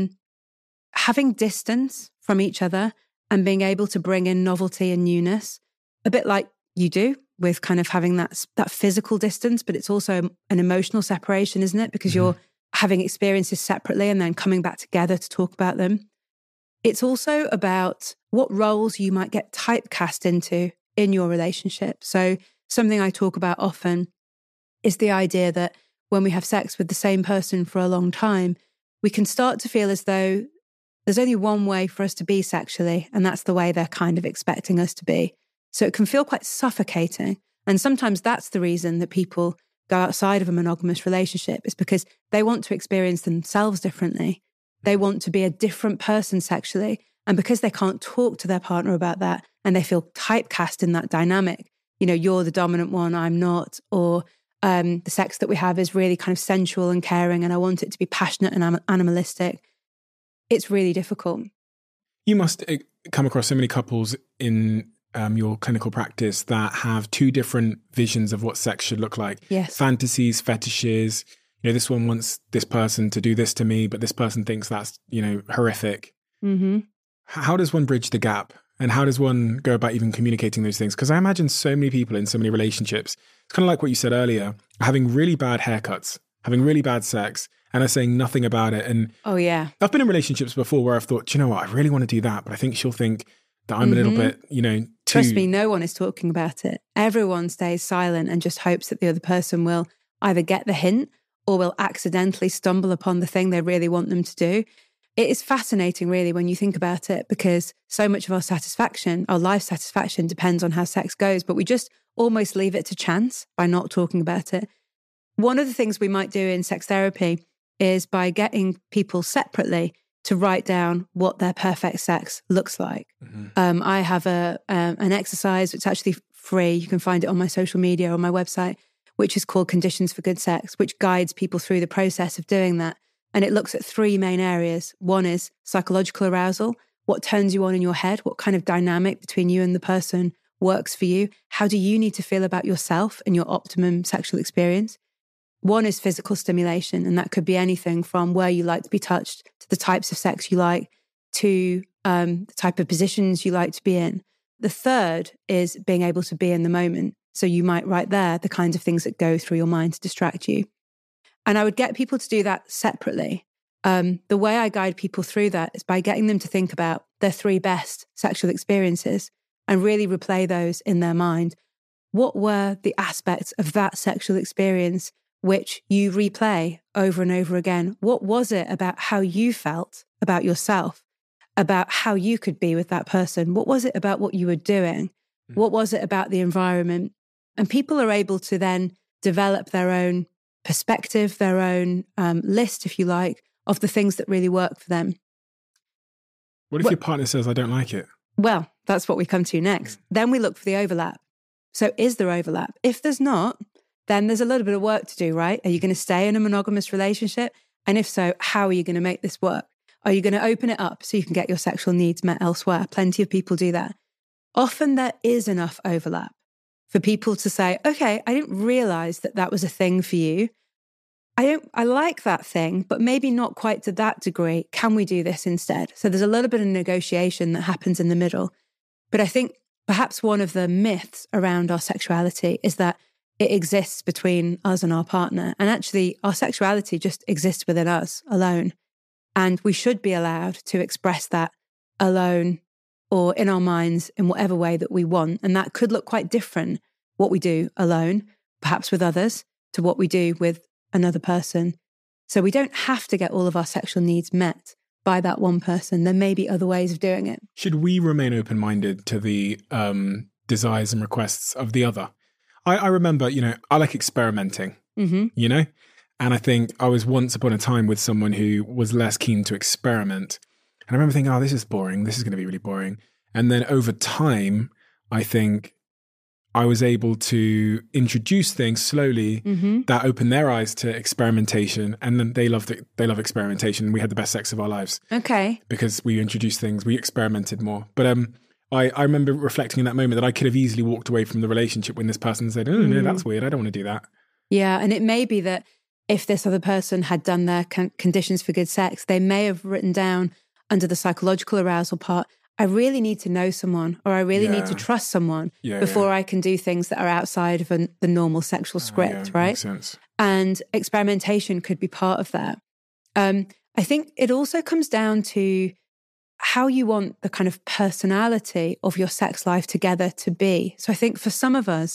having distance from each other and being able to bring in novelty and newness, a bit like you do with kind of having that physical distance, but it's also an emotional separation, isn't it? Because you're having experiences separately and then coming back together to talk about them. It's also about what roles you might get typecast into in your relationship. So something I talk about often is the idea that when we have sex with the same person for a long time, we can start to feel as though there's only one way for us to be sexually, and that's the way they're kind of expecting us to be. So it can feel quite suffocating. And sometimes that's the reason that people go outside of a monogamous relationship, is because they want to experience themselves differently. They want to be a different person sexually. And because they can't talk to their partner about that and they feel typecast in that dynamic, you know, you're the dominant one, I'm not, or the sex that we have is really kind of sensual and caring and I want it to be passionate and animalistic. It's really difficult. You must come across so many couples in your clinical practice that have two different visions of what sex should look like. Yes. Fantasies, fetishes. You know, this one wants this person to do this to me, but this person thinks that's, you know, horrific. Mm-hmm. How does one bridge the gap? And how does one go about even communicating those things? Because I imagine so many people in so many relationships, it's kind of like what you said earlier, having really bad haircuts, having really bad sex, and are saying nothing about it. And oh, yeah. I've been in relationships before where I've thought, do you know what, I really want to do that, but I think she'll think that I'm a little bit, you know, too... Trust me, no one is talking about it. Everyone stays silent and just hopes that the other person will either get the hint or will accidentally stumble upon the thing they really want them to do. It is fascinating, really, when you think about it, because so much of our satisfaction, our life satisfaction, depends on how sex goes, but we just almost leave it to chance by not talking about it. One of the things we might do in sex therapy is by getting people separately to write down what their perfect sex looks like. Mm-hmm. I have an exercise, it's actually free, you can find it on my social media or my website, which is called Conditions for Good Sex, which guides people through the process of doing that. And it looks at three main areas. One is psychological arousal, what turns you on in your head, what kind of dynamic between you and the person works for you. How do you need to feel about yourself and your optimum sexual experience? One is physical stimulation, and that could be anything from where you like to be touched to the types of sex you like to the type of positions you like to be in. The third is being able to be in the moment. So you might write there the kinds of things that go through your mind to distract you. And I would get people to do that separately. The way I guide people through that is by getting them to think about their three best sexual experiences and really replay those in their mind. What were the aspects of that sexual experience which you replay over and over again? What was it about how you felt about yourself, about how you could be with that person? What was it about what you were doing? What was it about the environment? And people are able to then develop their own perspective, their own list, if you like, of the things that really work for them. What if your partner says, I don't like it? Well, that's what we come to next. Then we look for the overlap. So is there overlap? If there's not, then there's a little bit of work to do, right? Are you going to stay in a monogamous relationship? And if so, how are you going to make this work? Are you going to open it up so you can get your sexual needs met elsewhere? Plenty of people do that. Often there is enough overlap for people to say, okay, I didn't realize that that was a thing for you. I like that thing, but maybe not quite to that degree. Can we do this instead? So there's a little bit of negotiation that happens in the middle. But I think perhaps one of the myths around our sexuality is that it exists between us and our partner. And actually, our sexuality just exists within us alone. And we should be allowed to express that alone or in our minds in whatever way that we want. And that could look quite different, what we do alone, perhaps with others, to what we do with another person. So we don't have to get all of our sexual needs met by that one person. There may be other ways of doing it. Should we remain open-minded to the desires and requests of the other? I remember, I like experimenting, and I think I was once upon a time with someone who was less keen to experiment. And I remember thinking, this is boring. This is going to be really boring. And then over time, I think I was able to introduce things slowly that opened their eyes to experimentation, and then they love experimentation. We had the best sex of our lives. Okay. Because we introduced things, we experimented more. But I remember reflecting in that moment that I could have easily walked away from the relationship when this person said, "Oh no, that's weird. I don't want to do that." Yeah, and it may be that if this other person had done their conditions for good sex, they may have written down under the psychological arousal part, I really need to know someone, or I really need to trust someone before I can do things that are outside of the normal sexual script, right? Makes sense. And experimentation could be part of that. I think it also comes down to how you want the kind of personality of your sex life together to be. So I think for some of us,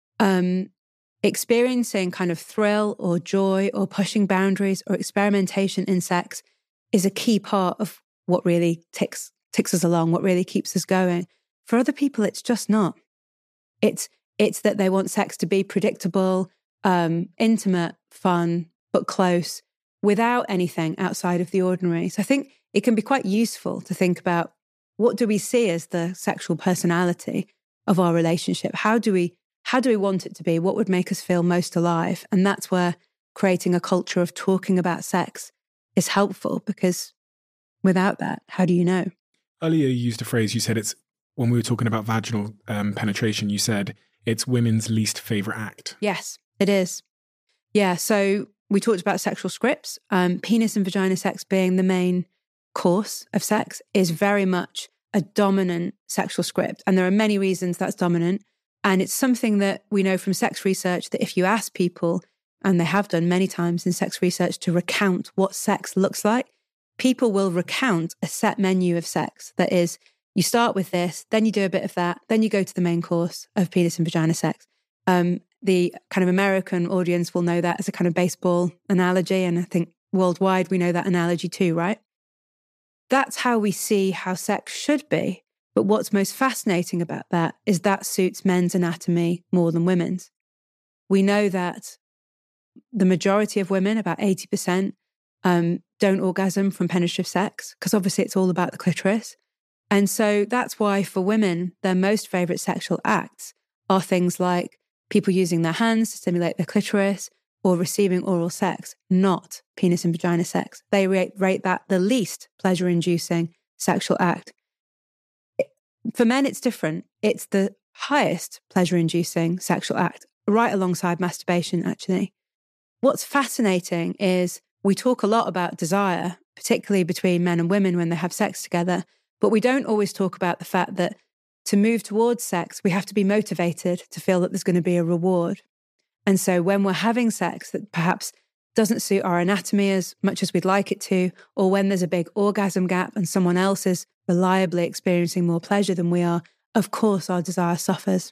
experiencing kind of thrill or joy or pushing boundaries or experimentation in sex is a key part of what really ticks us along, what really keeps us going. For other people, it's just not. It's that they want sex to be predictable, intimate, fun, but close, without anything outside of the ordinary. So I think it can be quite useful to think about, what do we see as the sexual personality of our relationship? How do we want it to be? What would make us feel most alive? And that's where creating a culture of talking about sex is helpful, because without that, how do you know? Earlier, you used a phrase, you said it's, when we were talking about vaginal penetration, you said it's women's least favorite act. Yes, it is. Yeah, so we talked about sexual scripts. Penis and vagina sex being the main course of sex is very much a dominant sexual script. And there are many reasons that's dominant. And it's something that we know from sex research that if you ask people, and they have done many times in sex research, to recount what sex looks like, people will recount a set menu of sex. That is, you start with this, then you do a bit of that, then you go to the main course of penis and vagina sex. The kind of American audience will know that as a kind of baseball analogy. And I think worldwide, we know that analogy too, right? That's how we see how sex should be. But what's most fascinating about that is that suits men's anatomy more than women's. We know that the majority of women, about 80%, don't orgasm from penetrative sex, because obviously it's all about the clitoris. And so that's why for women, their most favourite sexual acts are things like people using their hands to stimulate their clitoris or receiving oral sex, not penis and vagina sex. They rate that the least pleasure-inducing sexual act. For men, it's different. It's the highest pleasure-inducing sexual act, right alongside masturbation, actually. What's fascinating is we talk a lot about desire, particularly between men and women when they have sex together, but we don't always talk about the fact that to move towards sex, we have to be motivated to feel that there's going to be a reward. And so when we're having sex that perhaps doesn't suit our anatomy as much as we'd like it to, or when there's a big orgasm gap and someone else is reliably experiencing more pleasure than we are, of course our desire suffers.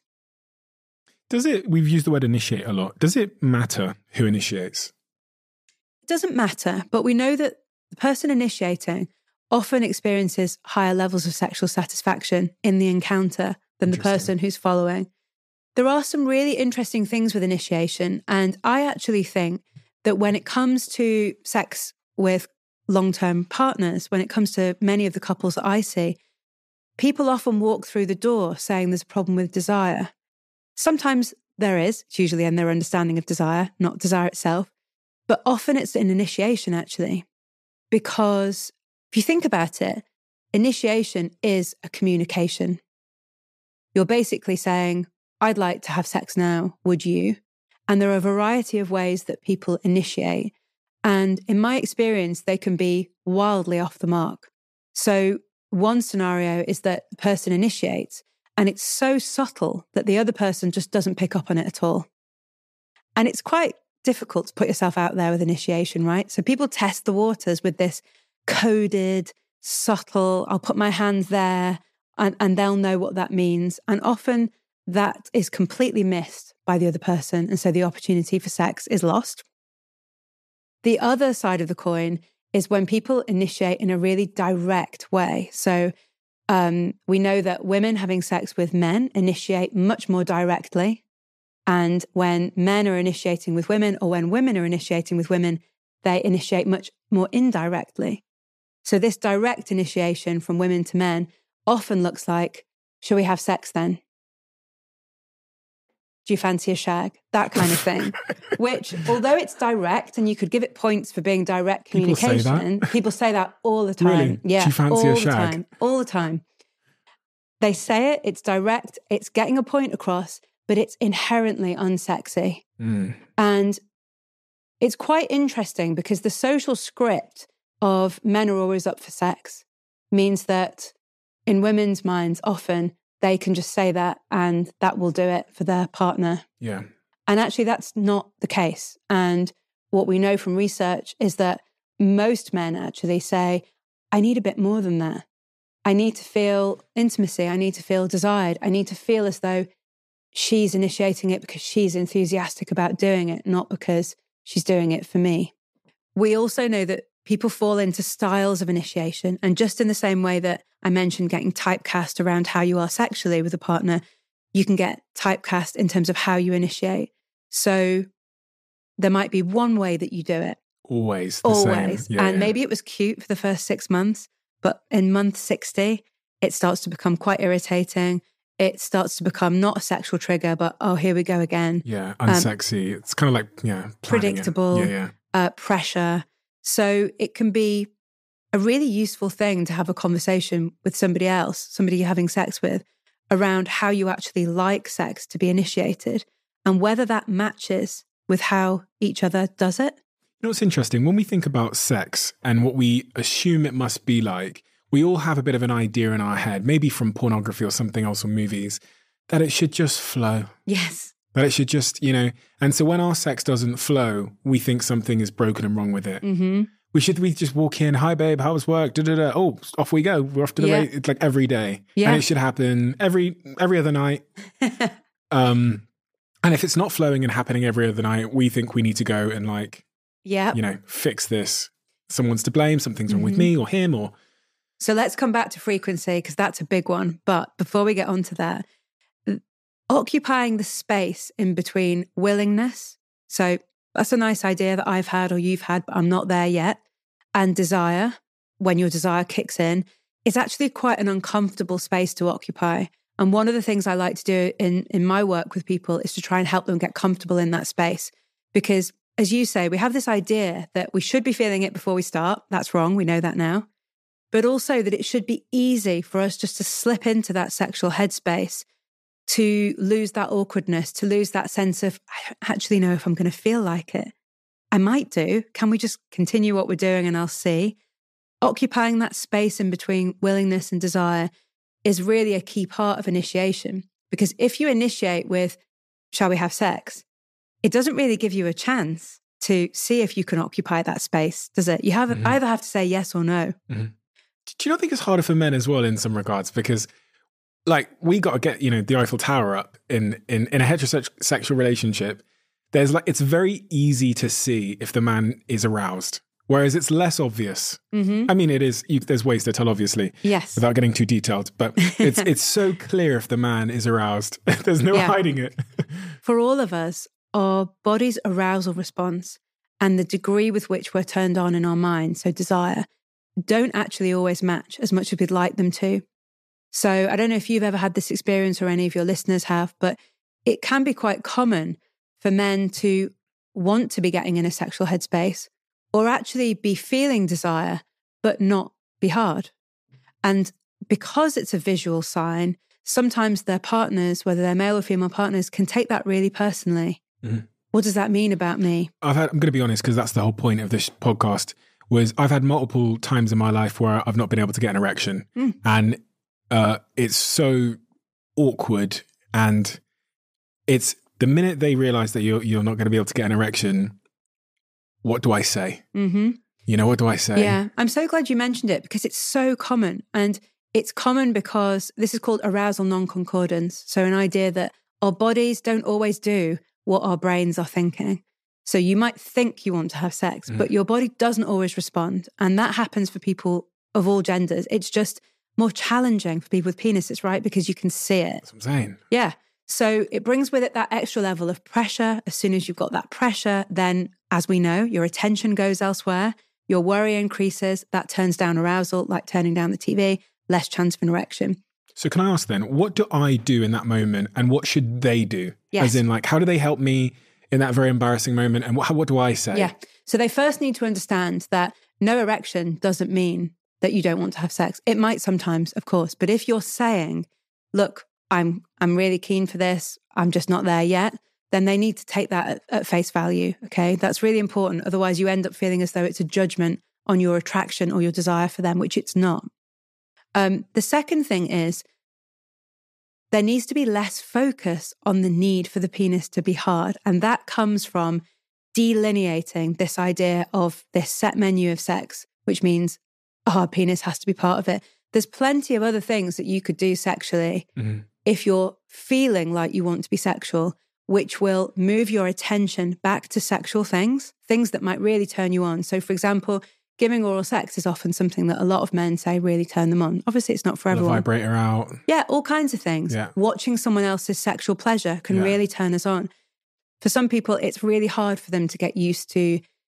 We've used the word initiate a lot. Does it matter who initiates? It doesn't matter, but we know that the person initiating often experiences higher levels of sexual satisfaction in the encounter than the person who's following. There are some really interesting things with initiation, and I actually think that when it comes to sex with long-term partners, when it comes to many of the couples that I see, people often walk through the door saying there's a problem with desire. Sometimes there is, it's usually in their understanding of desire, not desire itself, but often it's an initiation actually, because if you think about it, initiation is a communication. You're basically saying, I'd like to have sex now, would you? And there are a variety of ways that people initiate. And in my experience, they can be wildly off the mark. So one scenario is that the person initiates and it's so subtle that the other person just doesn't pick up on it at all. And it's quite difficult to put yourself out there with initiation, right? So people test the waters with this coded, subtle, I'll put my hand there and they'll know what that means. And often that is completely missed by the other person. And so the opportunity for sex is lost. The other side of the coin is when people initiate in a really direct way. So we know that women having sex with men initiate much more directly. And when men are initiating with women, or when women are initiating with women, they initiate much more indirectly. So this direct initiation from women to men often looks like, shall we have sex then? do you fancy a shag? That kind of thing. Which, although it's direct and you could give it points for being direct communication, people say that all the time. Really? Yeah, do you fancy all a shag? The time, all the time. They say it, it's direct, it's getting a point across, but it's inherently unsexy. And it's quite interesting because the social script of men are always up for sex means that in women's minds, often they can just say that and that will do it for their partner. Yeah. And actually, that's not the case. And what we know from research is that most men actually say, I need a bit more than that. I need to feel intimacy. I need to feel desired. I need to feel as though she's initiating it because she's enthusiastic about doing it, not because she's doing it for me. We also know that people fall into styles of initiation. And just in the same way that I mentioned getting typecast around how you are sexually with a partner, you can get typecast in terms of how you initiate. So there might be one way that you do it. Always the same. Yeah, and maybe it was cute for the first 6 months, but in month 60, it starts to become quite irritating. It starts to become not a sexual trigger, but, oh, here we go again. Yeah, unsexy. It's kind of like, predictable, pressure. So it can be a really useful thing to have a conversation with somebody else, somebody you're having sex with, around how you actually like sex to be initiated and whether that matches with how each other does it. You know what's interesting? When we think about sex and what we assume it must be like, we all have a bit of an idea in our head, maybe from pornography or something else or movies, that it should just flow. Yes. That it should just, and so when our sex doesn't flow, we think something is broken and wrong with it. Mm-hmm. We just walk in, hi babe, how was work? Da-da-da. Oh, off we go. We're off to the race. It's like every day. Yeah. And it should happen every other night. And if it's not flowing and happening every other night, we think we need to go and fix this. Someone's to blame, something's wrong with me or him or... So let's come back to frequency because that's a big one. But before we get on to that, occupying the space in between willingness. So that's a nice idea that I've had or you've had, but I'm not there yet. And desire, when your desire kicks in, is actually quite an uncomfortable space to occupy. And one of the things I like to do in my work with people is to try and help them get comfortable in that space. Because as you say, we have this idea that we should be feeling it before we start. That's wrong. We know that now. But also that it should be easy for us just to slip into that sexual headspace, to lose that awkwardness, to lose that sense of, I don't actually know if I'm going to feel like it. I might do. Can we just continue what we're doing and I'll see? Occupying that space in between willingness and desire is really a key part of initiation. Because if you initiate with, shall we have sex? It doesn't really give you a chance to see if you can occupy that space, does it? You either have to say yes or no. Mm-hmm. Do you not think it's harder for men as well in some regards? Because we got to get, the Eiffel Tower up in a heterosexual relationship. It's very easy to see if the man is aroused, whereas it's less obvious. Mm-hmm. I mean, it is, there's ways to tell, obviously, yes, without getting too detailed, but it's so clear if the man is aroused. There's no hiding it. For all of us, our body's arousal response and the degree with which we're turned on in our mind, so desire, don't actually always match as much as we'd like them to. So I don't know if you've ever had this experience or any of your listeners have, but it can be quite common for men to want to be getting in a sexual headspace or actually be feeling desire, but not be hard. And because it's a visual sign, sometimes their partners, whether they're male or female partners, can take that really personally. Mm-hmm. What does that mean about me? I'm going to be honest, because that's the whole point of this podcast, was I've had multiple times in my life where I've not been able to get an erection. And it's so awkward. And it's the minute they realize that you're not going to be able to get an erection, what do I say? Mm-hmm. What do I say? Yeah, I'm so glad you mentioned it because it's so common. And it's common because this is called arousal non-concordance. So an idea that our bodies don't always do what our brains are thinking. So you might think you want to have sex, but your body doesn't always respond. And that happens for people of all genders. It's just more challenging for people with penises, right? Because you can see it. That's what I'm saying. Yeah. So it brings with it that extra level of pressure. As soon as you've got that pressure, then as we know, your attention goes elsewhere. Your worry increases. That turns down arousal, like turning down the TV, less chance of an erection. So can I ask then, what do I do in that moment and what should they do? Yes. As in, like, how do they help me in that very embarrassing moment? And what do I say? Yeah. So they first need to understand that no erection doesn't mean that you don't want to have sex. It might sometimes, of course. But if you're saying, look, I'm really keen for this, I'm just not there yet, then they need to take that at face value, okay? That's really important. Otherwise, you end up feeling as though it's a judgment on your attraction or your desire for them, which it's not. The second thing is there needs to be less focus on the need for the penis to be hard. And that comes from delineating this idea of this set menu of sex, which means a hard penis has to be part of it. There's plenty of other things that you could do sexually if you're feeling like you want to be sexual, which will move your attention back to sexual things that might really turn you on. So, for example, giving oral sex is often something that a lot of men say really turn them on. Obviously, it's not for everyone. The vibrator out. Yeah, all kinds of things. Yeah. Watching someone else's sexual pleasure can really turn us on. For some people, it's really hard for them to get used to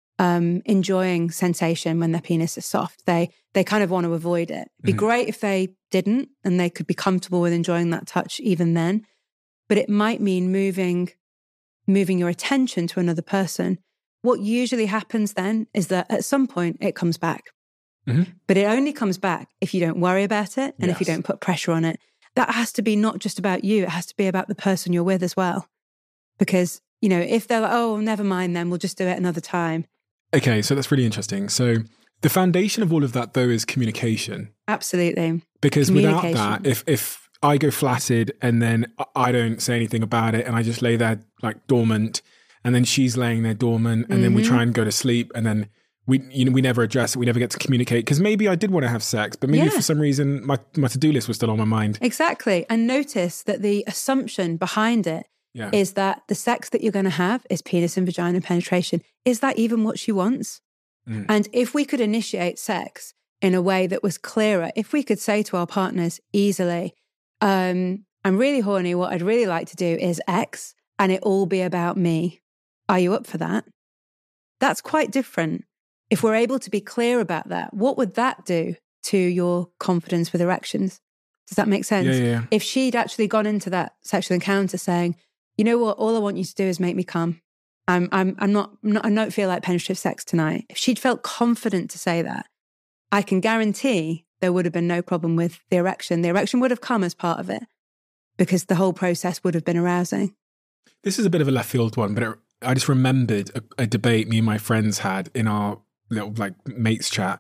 enjoying sensation when their penis is soft. They kind of want to avoid it. It'd be great if they didn't and they could be comfortable with enjoying that touch even then. But it might mean moving your attention to another person. What usually happens then is that at some point it comes back. But it only comes back if you don't worry about it and if you don't put pressure on it. That has to be not just about you. It has to be about the person you're with as well. Because, you know, if they're like, oh, never mind then, we'll just do it another time. Okay, so that's really interesting. So the foundation of all of that, though, is communication. Absolutely. Because without that, if I go flaccid and then I don't say anything about it and I just lay there like dormant and then she's laying there dormant and then we try and go to sleep and then we never address it, we never get to communicate because maybe I did want to have sex, but maybe for some reason my to-do list was still on my mind. Exactly. And notice that the assumption behind it is that the sex that you're going to have is penis and vagina penetration. Is that even what she wants? And if we could initiate sex in a way that was clearer, if we could say to our partners easily, I'm really horny, what I'd really like to do is X, and it all be about me. Are you up for that? That's quite different. If we're able to be clear about that, what would that do to your confidence with erections? Does that make sense? Yeah. If she'd actually gone into that sexual encounter saying, you know what, all I want you to do is make me come. I don't feel like penetrative sex tonight. If she'd felt confident to say that, I can guarantee there would have been no problem with the erection. The erection would have come as part of it because the whole process would have been arousing. This is a bit of a left field one, but I just remembered a debate me and my friends had in our little like mates chat.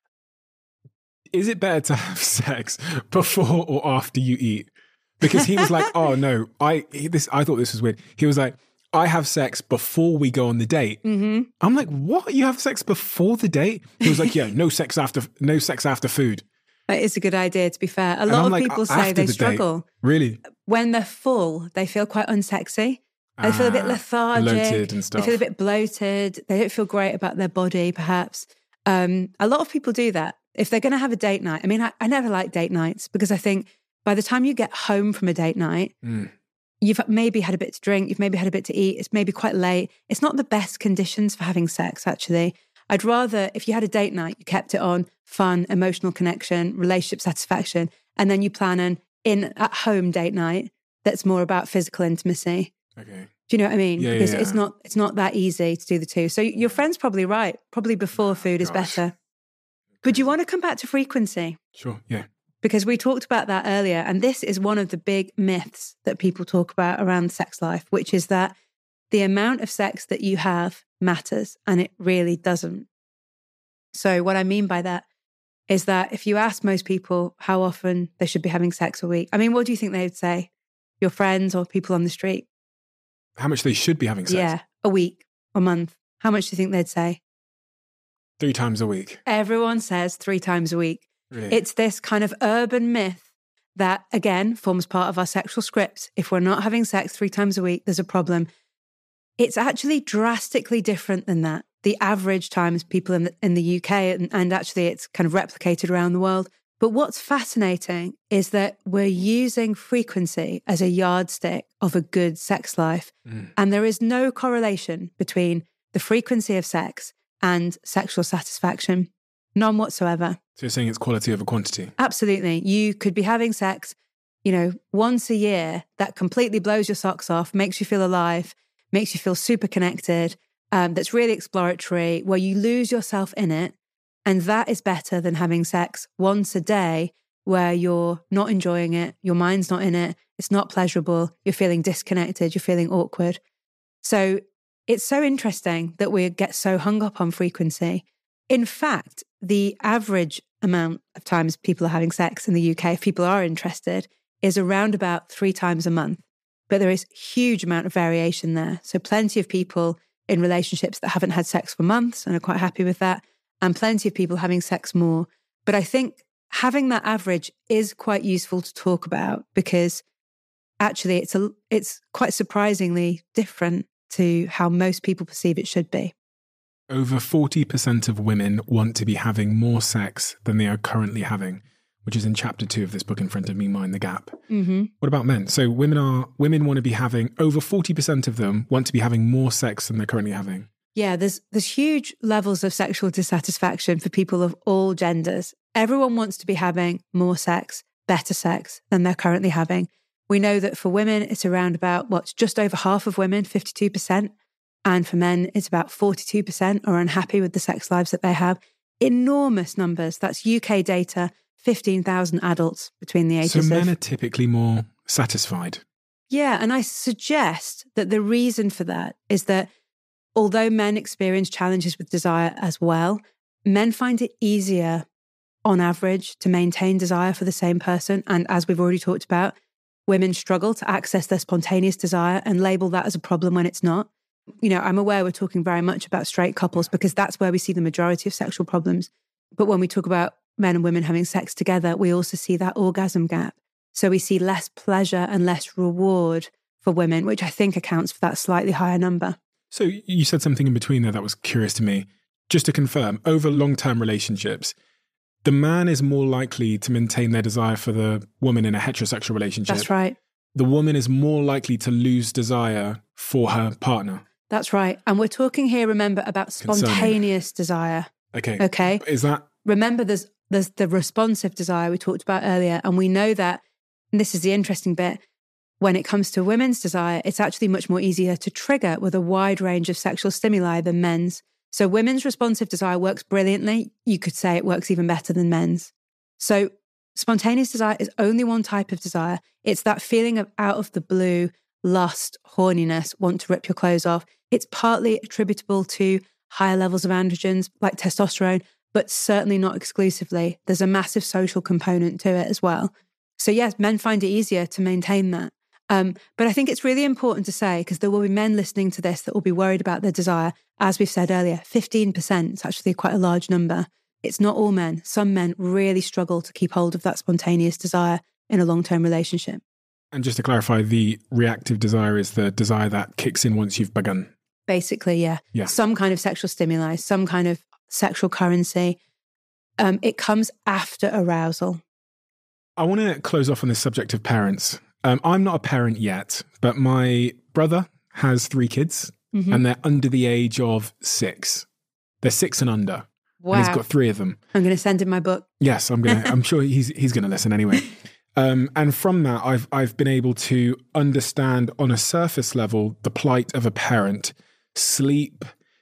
Is it better to have sex before or after you eat? Because he was like, oh no, I thought this was weird. He was like, I have sex before we go on the date. I'm like, what? You have sex before the date? He was like, yeah, no sex after food. That is a good idea, to be fair. A lot of people say they struggle. Date. Really? When they're full, they feel quite unsexy. They feel a bit lethargic. Bloated and stuff. They feel a bit bloated. They don't feel great about their body, perhaps. A lot of people do that. If they're going to have a date night, I mean, I never like date nights because I think by the time you get home from a date night, you've maybe had a bit to drink, you've maybe had a bit to eat, it's maybe quite late. It's not the best conditions for having sex, actually. I'd rather, if you had a date night, you kept it on fun, emotional connection, relationship satisfaction, and then you plan an at-home date night that's more about physical intimacy. Okay. Do you know what I mean? Yeah, because yeah. it's not that easy to do the two. So your friend's probably right. Probably before food is better. Would you want to come back to frequency? Sure, yeah. Because we talked about that earlier, and this is one of the big myths that people talk about around sex life, which is that the amount of sex that you have matters, and it really doesn't. So what I mean by that is that if you ask most people how often they should be having sex a week, I mean, what do you think they'd say? Your friends or people on the street? How much they should be having sex? Yeah, a week, a month. How much do you think they'd say? 3 times a week. Everyone says 3 times a week. Really? It's this kind of urban myth that, again, forms part of our sexual script. If we're not having sex 3 times a week, there's a problem. It's actually drastically different than that. The average times people in the UK, and actually it's kind of replicated around the world. But what's fascinating is that we're using frequency as a yardstick of a good sex life. And there is no correlation between the frequency of sex and sexual satisfaction. None whatsoever. So you're saying it's quality over quantity? Absolutely. You could be having sex, once a year that completely blows your socks off, makes you feel alive, makes you feel super connected, that's really exploratory, where you lose yourself in it. And that is better than having sex once a day where you're not enjoying it, your mind's not in it, it's not pleasurable, you're feeling disconnected, you're feeling awkward. So it's so interesting that we get so hung up on frequency. In fact, the average amount of times people are having sex in the UK, if people are interested, is around about 3 times a month. But there is a huge amount of variation there. So plenty of people in relationships that haven't had sex for months and are quite happy with that, and plenty of people having sex more. But I think having that average is quite useful to talk about, because actually it's quite surprisingly different to how most people perceive it should be. Over 40% of women want to be having more sex than they are currently having, which is in chapter 2 of this book in front of me, Mind the Gap. Mm-hmm. What about men? So women want to be having, over 40% of them want to be having more sex than they're currently having. Yeah, there's huge levels of sexual dissatisfaction for people of all genders. Everyone wants to be having more sex, better sex than they're currently having. We know that for women, it's around about, just over half of women, 52%. And for men, it's about 42% are unhappy with the sex lives that they have. Enormous numbers. That's UK data, 15,000 adults between the ages of... So men are typically more satisfied. Yeah, and I suggest that the reason for that is that although men experience challenges with desire as well, men find it easier on average to maintain desire for the same person. And as we've already talked about, women struggle to access their spontaneous desire and label that as a problem when it's not. I'm aware we're talking very much about straight couples because that's where we see the majority of sexual problems. But when we talk about men and women having sex together, we also see that orgasm gap. So we see less pleasure and less reward for women, which I think accounts for that slightly higher number. So you said something in between there that was curious to me. Just to confirm, over long-term relationships, the man is more likely to maintain their desire for the woman in a heterosexual relationship. That's right. The woman is more likely to lose desire for her partner. That's right. And we're talking here, remember, about spontaneous desire. Okay. Is that... Remember, there's the responsive desire we talked about earlier. And we know that, and this is the interesting bit, when it comes to women's desire, it's actually much more easier to trigger with a wide range of sexual stimuli than men's. So women's responsive desire works brilliantly. You could say it works even better than men's. So spontaneous desire is only one type of desire. It's that feeling of out of the blue, lust, horniness, want to rip your clothes off. It's partly attributable to higher levels of androgens like testosterone, but certainly not exclusively. There's a massive social component to it as well. So yes, men find it easier to maintain that. But I think it's really important to say, because there will be men listening to this that will be worried about their desire. As we've said earlier, 15% is actually quite a large number. It's not all men. Some men really struggle to keep hold of that spontaneous desire in a long-term relationship. And just to clarify, the reactive desire is the desire that kicks in once you've begun. Basically, yeah. Some kind of sexual stimuli, some kind of sexual currency. It comes after arousal. I want to close off on this subject of parents. I'm not a parent yet, but my brother has 3 kids, and they're under the age of 6. They're 6 and under. Wow. And he's got 3 of them. I'm going to send him my book. Yes, I'm sure he's going to listen anyway. And from that, I've been able to understand on a surface level the plight of a parent. Sleep,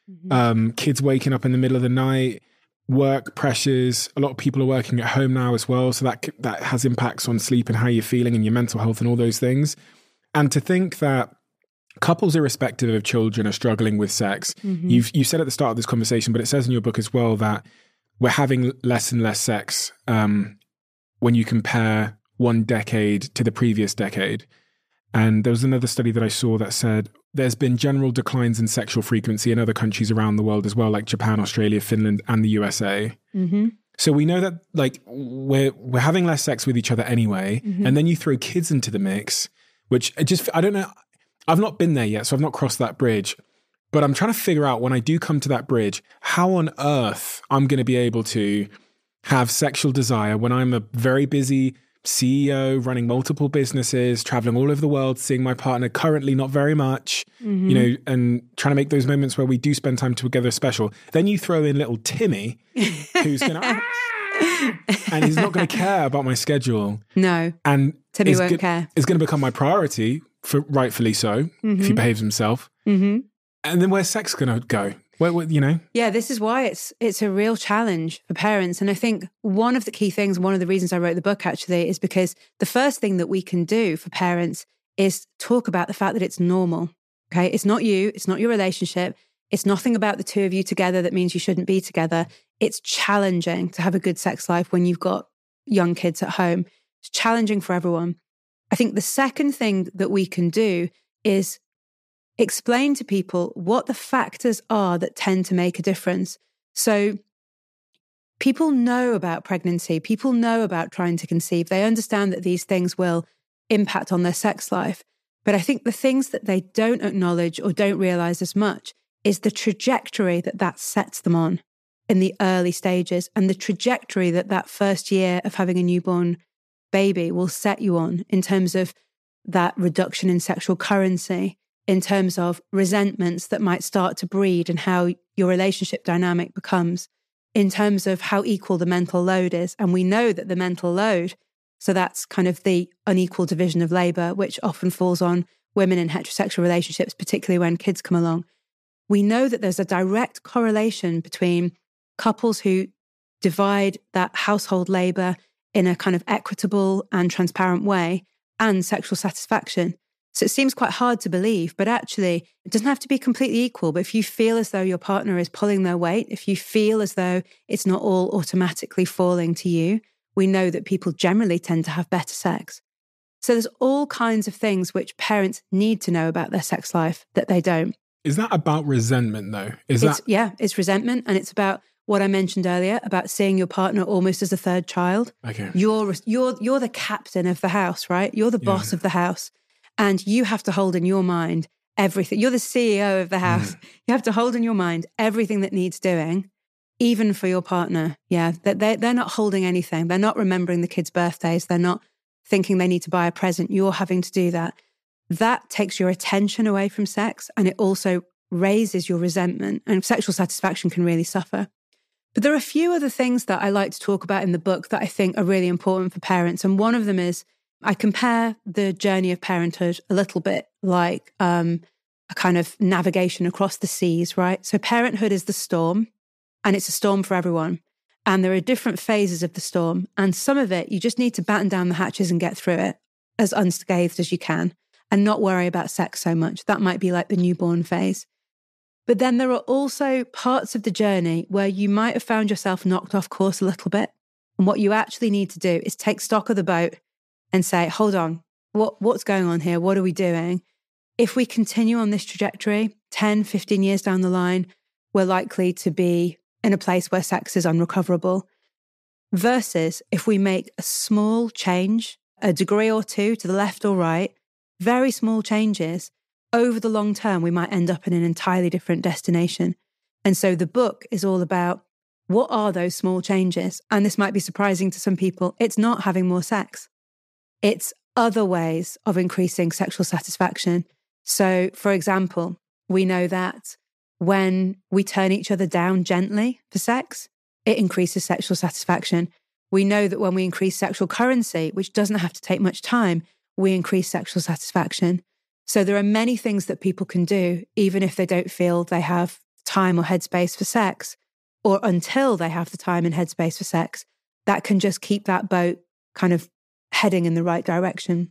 kids waking up in the middle of the night, work pressures. A lot of people are working at home now as well, so that has impacts on sleep and how you're feeling and your mental health and all those things. And to think that couples, irrespective of children, are struggling with sex. You said at the start of this conversation, but it says in your book as well that we're having less and less sex when you compare one decade to the previous decade. And there was another study that I saw that said there's been general declines in sexual frequency in other countries around the world as well, like Japan, Australia, Finland, and the USA. So we know that we're having less sex with each other anyway. And then you throw kids into the mix, which I don't know. I've not been there yet, so I've not crossed that bridge. But I'm trying to figure out when I do come to that bridge, how on earth I'm going to be able to have sexual desire when I'm a very busy CEO, running multiple businesses, traveling all over the world, seeing my partner currently not very much, and trying to make those moments where we do spend time together special. Then you throw in little Timmy, who's going to, and he's not going to care about my schedule. No. And Timmy won't care. It's going to become my priority, rightfully so, if he behaves himself. And then where's sex going to go? Yeah, this is why it's a real challenge for parents. And I think one of the key things, one of the reasons I wrote the book actually, is because the first thing that we can do for parents is talk about the fact that it's normal. Okay, it's not you, it's not your relationship, it's nothing about the two of you together that means you shouldn't be together. It's challenging to have a good sex life when you've got young kids at home. It's challenging for everyone. I think the second thing that we can do is explain to people what the factors are that tend to make a difference. So people know about pregnancy. People know about trying to conceive. They understand that these things will impact on their sex life. But I think the things that they don't acknowledge or don't realize as much is the trajectory that sets them on in the early stages, and the trajectory that first year of having a newborn baby will set you on in terms of that reduction in sexual currency, in terms of resentments that might start to breed and how your relationship dynamic becomes, in terms of how equal the mental load is. And we know that the mental load, so that's kind of the unequal division of labor, which often falls on women in heterosexual relationships, particularly when kids come along. We know that there's a direct correlation between couples who divide that household labor in a kind of equitable and transparent way and sexual satisfaction. So it seems quite hard to believe, but actually it doesn't have to be completely equal. But if you feel as though your partner is pulling their weight, if you feel as though it's not all automatically falling to you, we know that people generally tend to have better sex. So there's all kinds of things which parents need to know about their sex life that they don't. Is that about resentment though? Yeah, it's resentment, and it's about what I mentioned earlier about seeing your partner almost as a third child. Okay. You're the captain of the house, right? You're the boss of the house. And you have to hold in your mind everything. You're the CEO of the house. You have to hold in your mind everything that needs doing, even for your partner. Yeah, they're not holding anything. They're not remembering the kids' birthdays. They're not thinking they need to buy a present. You're having to do that. That takes your attention away from sex, and it also raises your resentment, and sexual satisfaction can really suffer. But there are a few other things that I like to talk about in the book that I think are really important for parents. And one of them is I compare the journey of parenthood a little bit like a kind of navigation across the seas, right? So parenthood is the storm, and it's a storm for everyone. And there are different phases of the storm. And some of it, you just need to batten down the hatches and get through it as unscathed as you can and not worry about sex so much. That might be like the newborn phase. But then there are also parts of the journey where you might have found yourself knocked off course a little bit. And what you actually need to do is take stock of the boat and say, hold on, what's going on here? What are we doing? If we continue on this trajectory, 10, 15 years down the line, we're likely to be in a place where sex is unrecoverable. Versus if we make a small change, a degree or two to the left or right, very small changes, over the long term, we might end up in an entirely different destination. And so the book is all about what are those small changes? And this might be surprising to some people. It's not having more sex. It's other ways of increasing sexual satisfaction. So, for example, we know that when we turn each other down gently for sex, it increases sexual satisfaction. We know that when we increase sexual currency, which doesn't have to take much time, we increase sexual satisfaction. So there are many things that people can do, even if they don't feel they have time or headspace for sex, or until they have the time and headspace for sex, that can just keep that boat kind of heading in the right direction.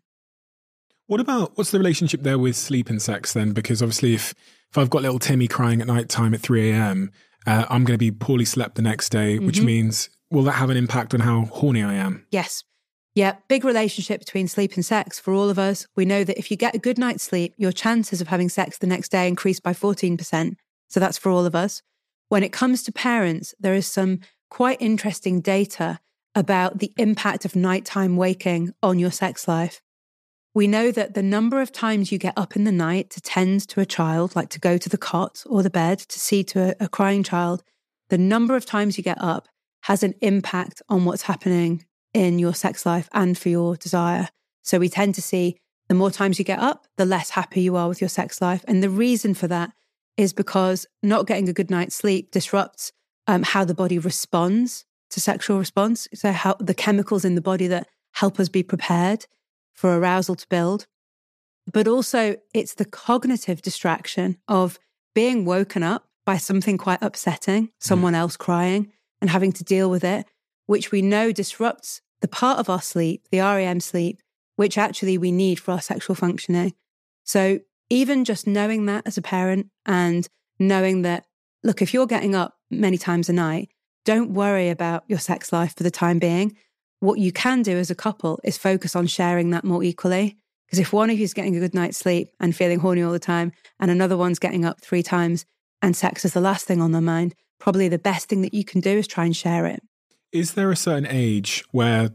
What's the relationship there with sleep and sex then? Because obviously if I've got little Timmy crying at night time at 3 a.m., I'm going to be poorly slept the next day, which means, will that have an impact on how horny I am? Yes. Yeah, big relationship between sleep and sex for all of us. We know that if you get a good night's sleep, your chances of having sex the next day increase by 14%. So that's for all of us. When it comes to parents, there is some quite interesting data about the impact of nighttime waking on your sex life. We know that the number of times you get up in the night to tend to a child, like to go to the cot or the bed to see to a crying child, the number of times you get up has an impact on what's happening in your sex life and for your desire. So we tend to see the more times you get up, the less happy you are with your sex life. And the reason for that is because not getting a good night's sleep disrupts how the body responds to sexual response. So how the chemicals in the body that help us be prepared for arousal to build. But also it's the cognitive distraction of being woken up by something quite upsetting, someone else crying and having to deal with it, which we know disrupts the part of our sleep, the REM sleep, which actually we need for our sexual functioning. So even just knowing that as a parent and knowing that, look, if you're getting up many times a night, don't worry about your sex life for the time being. What you can do as a couple is focus on sharing that more equally. Because if one of you is getting a good night's sleep and feeling horny all the time, and another one's getting up 3 times and sex is the last thing on their mind, probably the best thing that you can do is try and share it. Is there a certain age where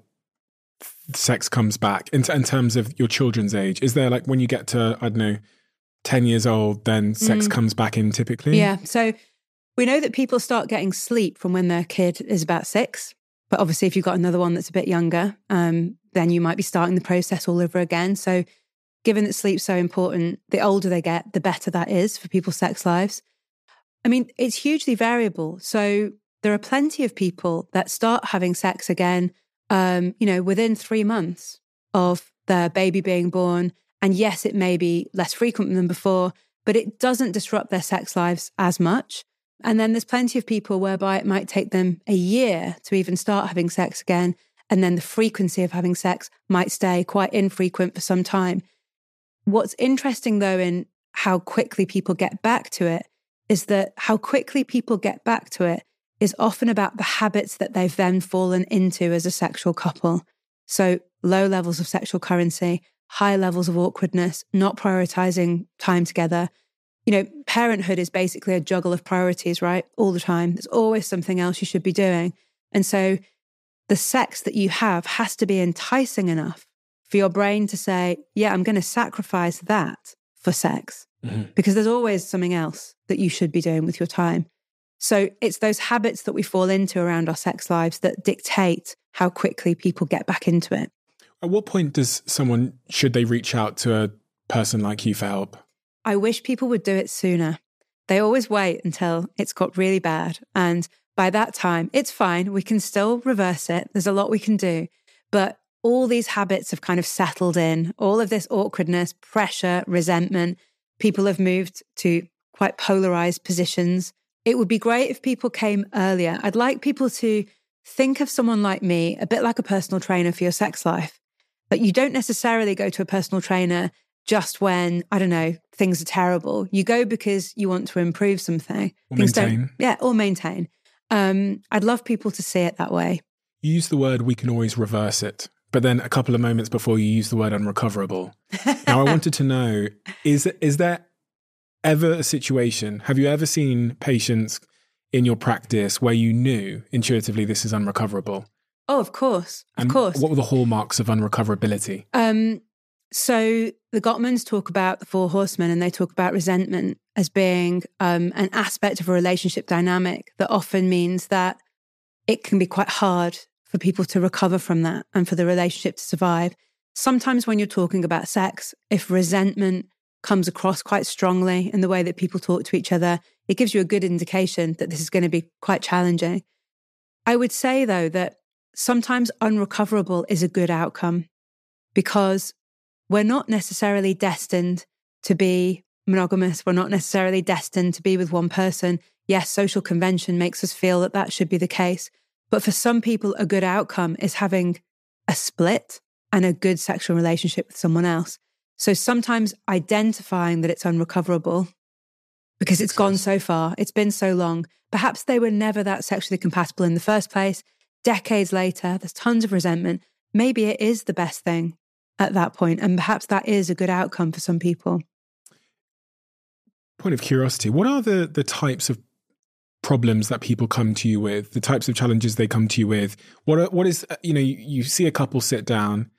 sex comes back in terms of your children's age? Is there like when you get to, I don't know, 10 years old, then sex comes back in typically? Yeah. So we know that people start getting sleep from when their kid is about 6. But obviously, if you've got another one that's a bit younger, then you might be starting the process all over again. So given that sleep's so important, the older they get, the better that is for people's sex lives. I mean, it's hugely variable. So there are plenty of people that start having sex again, within 3 months of their baby being born. And yes, it may be less frequent than before, but it doesn't disrupt their sex lives as much. And then there's plenty of people whereby it might take them a year to even start having sex again. And then the frequency of having sex might stay quite infrequent for some time. What's interesting, though, in how quickly people get back to it is that how quickly people get back to it is often about the habits that they've then fallen into as a sexual couple. So low levels of sexual currency, high levels of awkwardness, not prioritizing time together. Parenthood is basically a juggle of priorities, right? All the time. There's always something else you should be doing. And so the sex that you have has to be enticing enough for your brain to say, yeah, I'm going to sacrifice that for sex, because there's always something else that you should be doing with your time. So it's those habits that we fall into around our sex lives that dictate how quickly people get back into it. At what point should they reach out to a person like you for help? I wish people would do it sooner. They always wait until it's got really bad. And by that time, it's fine. We can still reverse it. There's a lot we can do. But all these habits have kind of settled in. All of this awkwardness, pressure, resentment. People have moved to quite polarized positions. It would be great if people came earlier. I'd like people to think of someone like me, a bit like a personal trainer for your sex life. But you don't necessarily go to a personal trainer just when, I don't know, things are terrible. You go because you want to improve something. Or maintain. Or maintain. I'd love people to see it that way. You use the word, we can always reverse it. But then a couple of moments before you use the word unrecoverable. Now, I wanted to know, is there ever a situation, have you ever seen patients in your practice where you knew intuitively this is unrecoverable? Oh, of course. And of course. What were the hallmarks of unrecoverability? So the Gottmans talk about the 4 horsemen, and they talk about resentment as being an aspect of a relationship dynamic that often means that it can be quite hard for people to recover from that and for the relationship to survive. Sometimes when you're talking about sex, if resentment comes across quite strongly in the way that people talk to each other, it gives you a good indication that this is going to be quite challenging. I would say, though, that sometimes unrecoverable is a good outcome, because we're not necessarily destined to be monogamous. We're not necessarily destined to be with one person. Yes, social convention makes us feel that that should be the case. But for some people, a good outcome is having a split and a good sexual relationship with someone else. So sometimes identifying that it's unrecoverable because it's gone so far, it's been so long. Perhaps they were never that sexually compatible in the first place. Decades later, there's tons of resentment. Maybe it is the best thing at that point, and perhaps that is a good outcome for some people. Point of curiosity, what are the types of problems that people come to you with, the types of challenges they come to you with? What is, you see a couple sit down,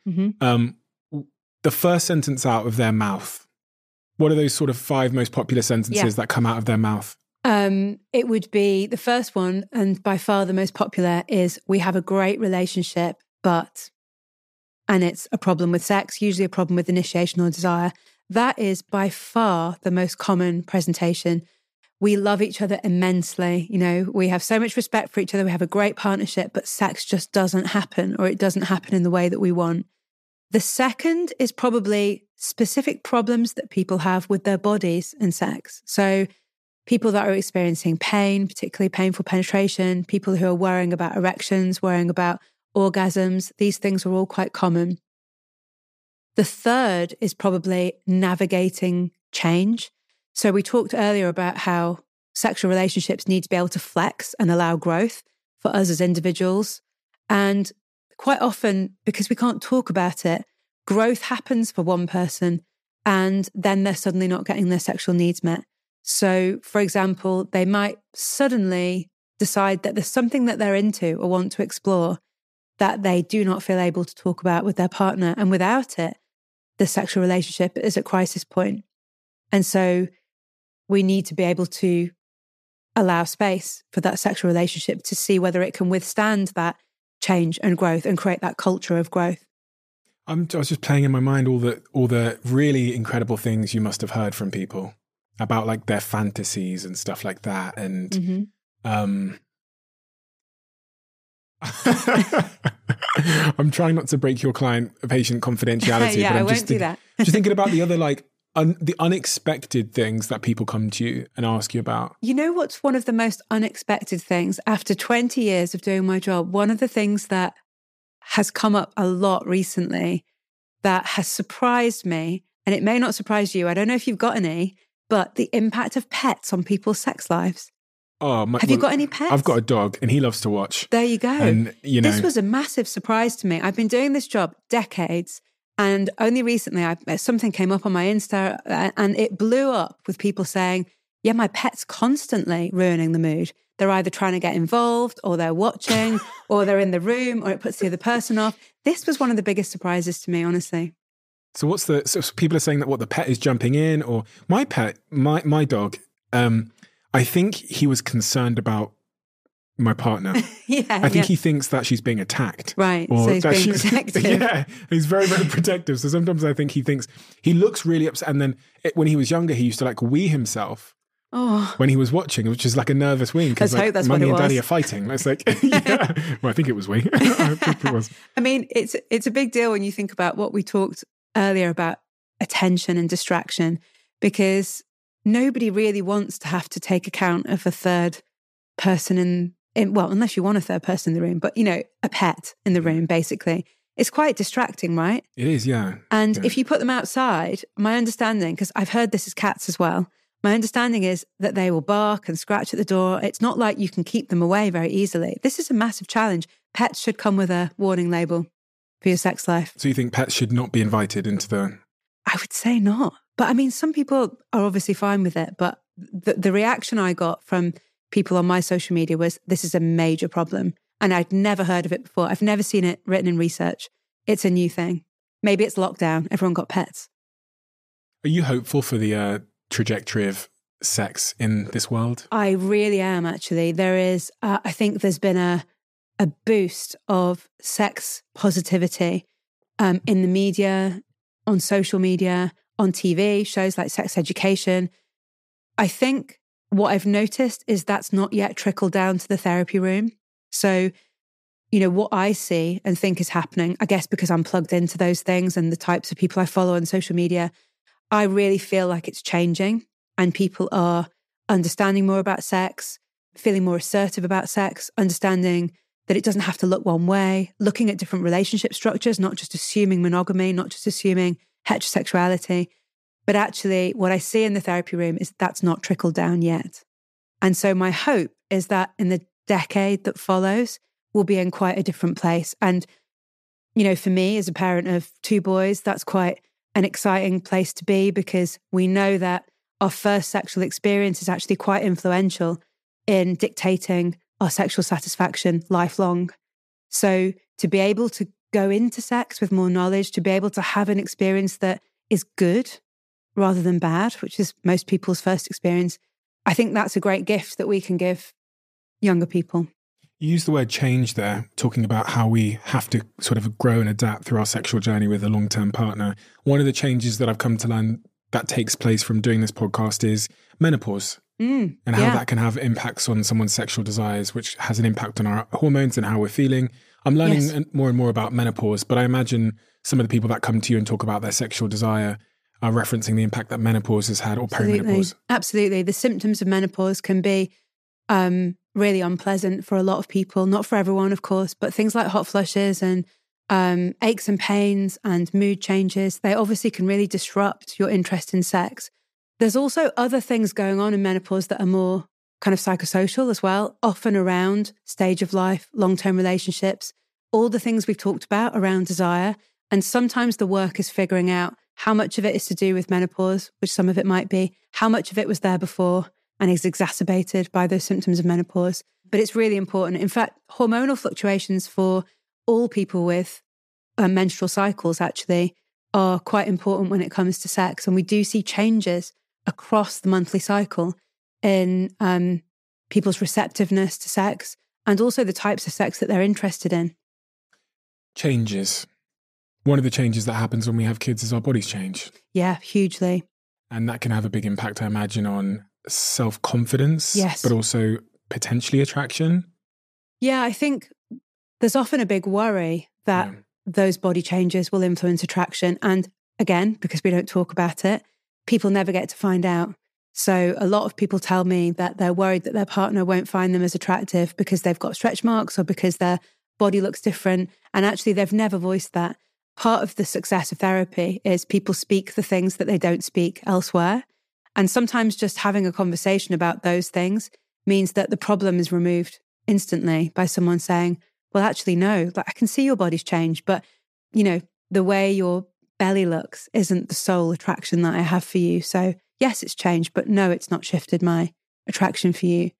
the first sentence out of their mouth, what are those sort of 5 most popular sentences that come out of their mouth? It would be the first one, and by far the most popular, is, we have a great relationship and it's a problem with sex, usually a problem with initiation or desire. That is by far the most common presentation. We love each other immensely. You know, we have so much respect for each other. We have a great partnership, but sex just doesn't happen, or it doesn't happen in the way that we want. The second is probably specific problems that people have with their bodies and sex. So people that are experiencing pain, particularly painful penetration, people who are worrying about erections, worrying about orgasms, these things are all quite common. The third is probably navigating change. So we talked earlier about how sexual relationships need to be able to flex and allow growth for us as individuals. And quite often, because we can't talk about it, growth happens for one person and then they're suddenly not getting their sexual needs met. So, for example, they might suddenly decide that there's something that they're into or want to explore that they do not feel able to talk about with their partner. And without it, the sexual relationship is at crisis point. And so we need to be able to allow space for that sexual relationship to see whether it can withstand that change and growth and create that culture of growth. I was just playing in my mind all the really incredible things you must have heard from people about like their fantasies and stuff like that. And I'm trying not to break your patient confidentiality. Yeah, but I'm I won't do that. just thinking about the other the unexpected things that people come to you and ask you about. You know what's one of the most unexpected things? After 20 years of doing my job, one of the things that has come up a lot recently that has surprised me, and it may not surprise you, I don't know if you've got any, but the impact of pets on people's sex lives. Have you got any pets? I've got a dog and he loves to watch. There you go. And, you know, this was a massive surprise to me. I've been doing this job decades, and only recently something came up on my Insta and it blew up with people saying, yeah, my pet's constantly ruining the mood. They're either trying to get involved or they're watching or they're in the room or it puts the other person off. This was one of the biggest surprises to me, honestly. So so people are saying that the pet is jumping in, or my pet, my dog, I think he was concerned about my partner. I think he thinks that she's being attacked. Right, so he's being protective. Yeah, he's very, very protective. So sometimes I think he looks really upset. And then when he was younger, he used to like wee himself. Oh. When he was watching, which is like a nervous weeing because like, mummy and daddy are fighting. It's like, yeah. Well, I think it was wee. I think it was. I mean, it's a big deal when you think about what we talked earlier about attention and distraction, because nobody really wants to have to take account of a third person in well, unless you want a third person in the room, but you know, a pet in the room, basically. It's quite distracting, right? It is, yeah. And if you put them outside, my understanding, because I've heard this as cats as well, my understanding is that they will bark and scratch at the door. It's not like you can keep them away very easily. This is a massive challenge. Pets should come with a warning label for your sex life. So you think pets should not be invited into the... I would say not. But I mean, some people are obviously fine with it. But the reaction I got from people on my social media was, this is a major problem. And I'd never heard of it before. I've never seen it written in research. It's a new thing. Maybe it's lockdown. Everyone got pets. Are you hopeful for the trajectory of sex in this world? I really am, actually. There is, I think there's been a boost of sex positivity in the media, on social media, on TV, shows like Sex Education. I think what I've noticed is that's not yet trickled down to the therapy room. So, you know, what I see and think is happening, I guess because I'm plugged into those things and the types of people I follow on social media, I really feel like it's changing and people are understanding more about sex, feeling more assertive about sex, understanding that it doesn't have to look one way, looking at different relationship structures, not just assuming monogamy, not just assuming heterosexuality. But actually, what I see in the therapy room is that's not trickled down yet. And so my hope is that in the decade that follows, we'll be in quite a different place. And, you know, for me as a parent of 2 boys, that's quite an exciting place to be because we know that our first sexual experience is actually quite influential in dictating our sexual satisfaction lifelong. So to be able to go into sex with more knowledge, to be able to have an experience that is good rather than bad, which is most people's first experience, I think that's a great gift that we can give younger people. You used the word change there, talking about how we have to sort of grow and adapt through our sexual journey with a long-term partner. One of the changes that I've come to learn that takes place from doing this podcast is menopause and how that can have impacts on someone's sexual desires, which has an impact on our hormones and how we're feeling. I'm learning more and more about menopause, but I imagine some of the people that come to you and talk about their sexual desire are referencing the impact that menopause has had, or perimenopause. Absolutely. The symptoms of menopause can be really unpleasant for a lot of people, not for everyone, of course, but things like hot flushes and aches and pains and mood changes, they obviously can really disrupt your interest in sex. There's also other things going on in menopause that are more kind of psychosocial as well, often around stage of life, long-term relationships, all the things we've talked about around desire. And sometimes the work is figuring out how much of it is to do with menopause, which some of it might be, how much of it was there before and is exacerbated by those symptoms of menopause. But it's really important. In fact, hormonal fluctuations for all people with menstrual cycles actually are quite important when it comes to sex. And we do see changes across the monthly cycle in people's receptiveness to sex and also the types of sex that they're interested in. Changes. One of the changes that happens when we have kids is our bodies change. Yeah, hugely. And that can have a big impact, I imagine, on self-confidence, yes, but also potentially attraction. Yeah, I think there's often a big worry that those body changes will influence attraction. And again, because we don't talk about it, people never get to find out. So a lot of people tell me that they're worried that their partner won't find them as attractive because they've got stretch marks or because their body looks different. And actually, they've never voiced that. Part of the success of therapy is people speak the things that they don't speak elsewhere. And sometimes just having a conversation about those things means that the problem is removed instantly by someone saying, well, actually, no, like I can see your body's changed, but, you know, the way your belly looks isn't the sole attraction that I have for you. So yes, it's changed, but no, it's not shifted my attraction for you.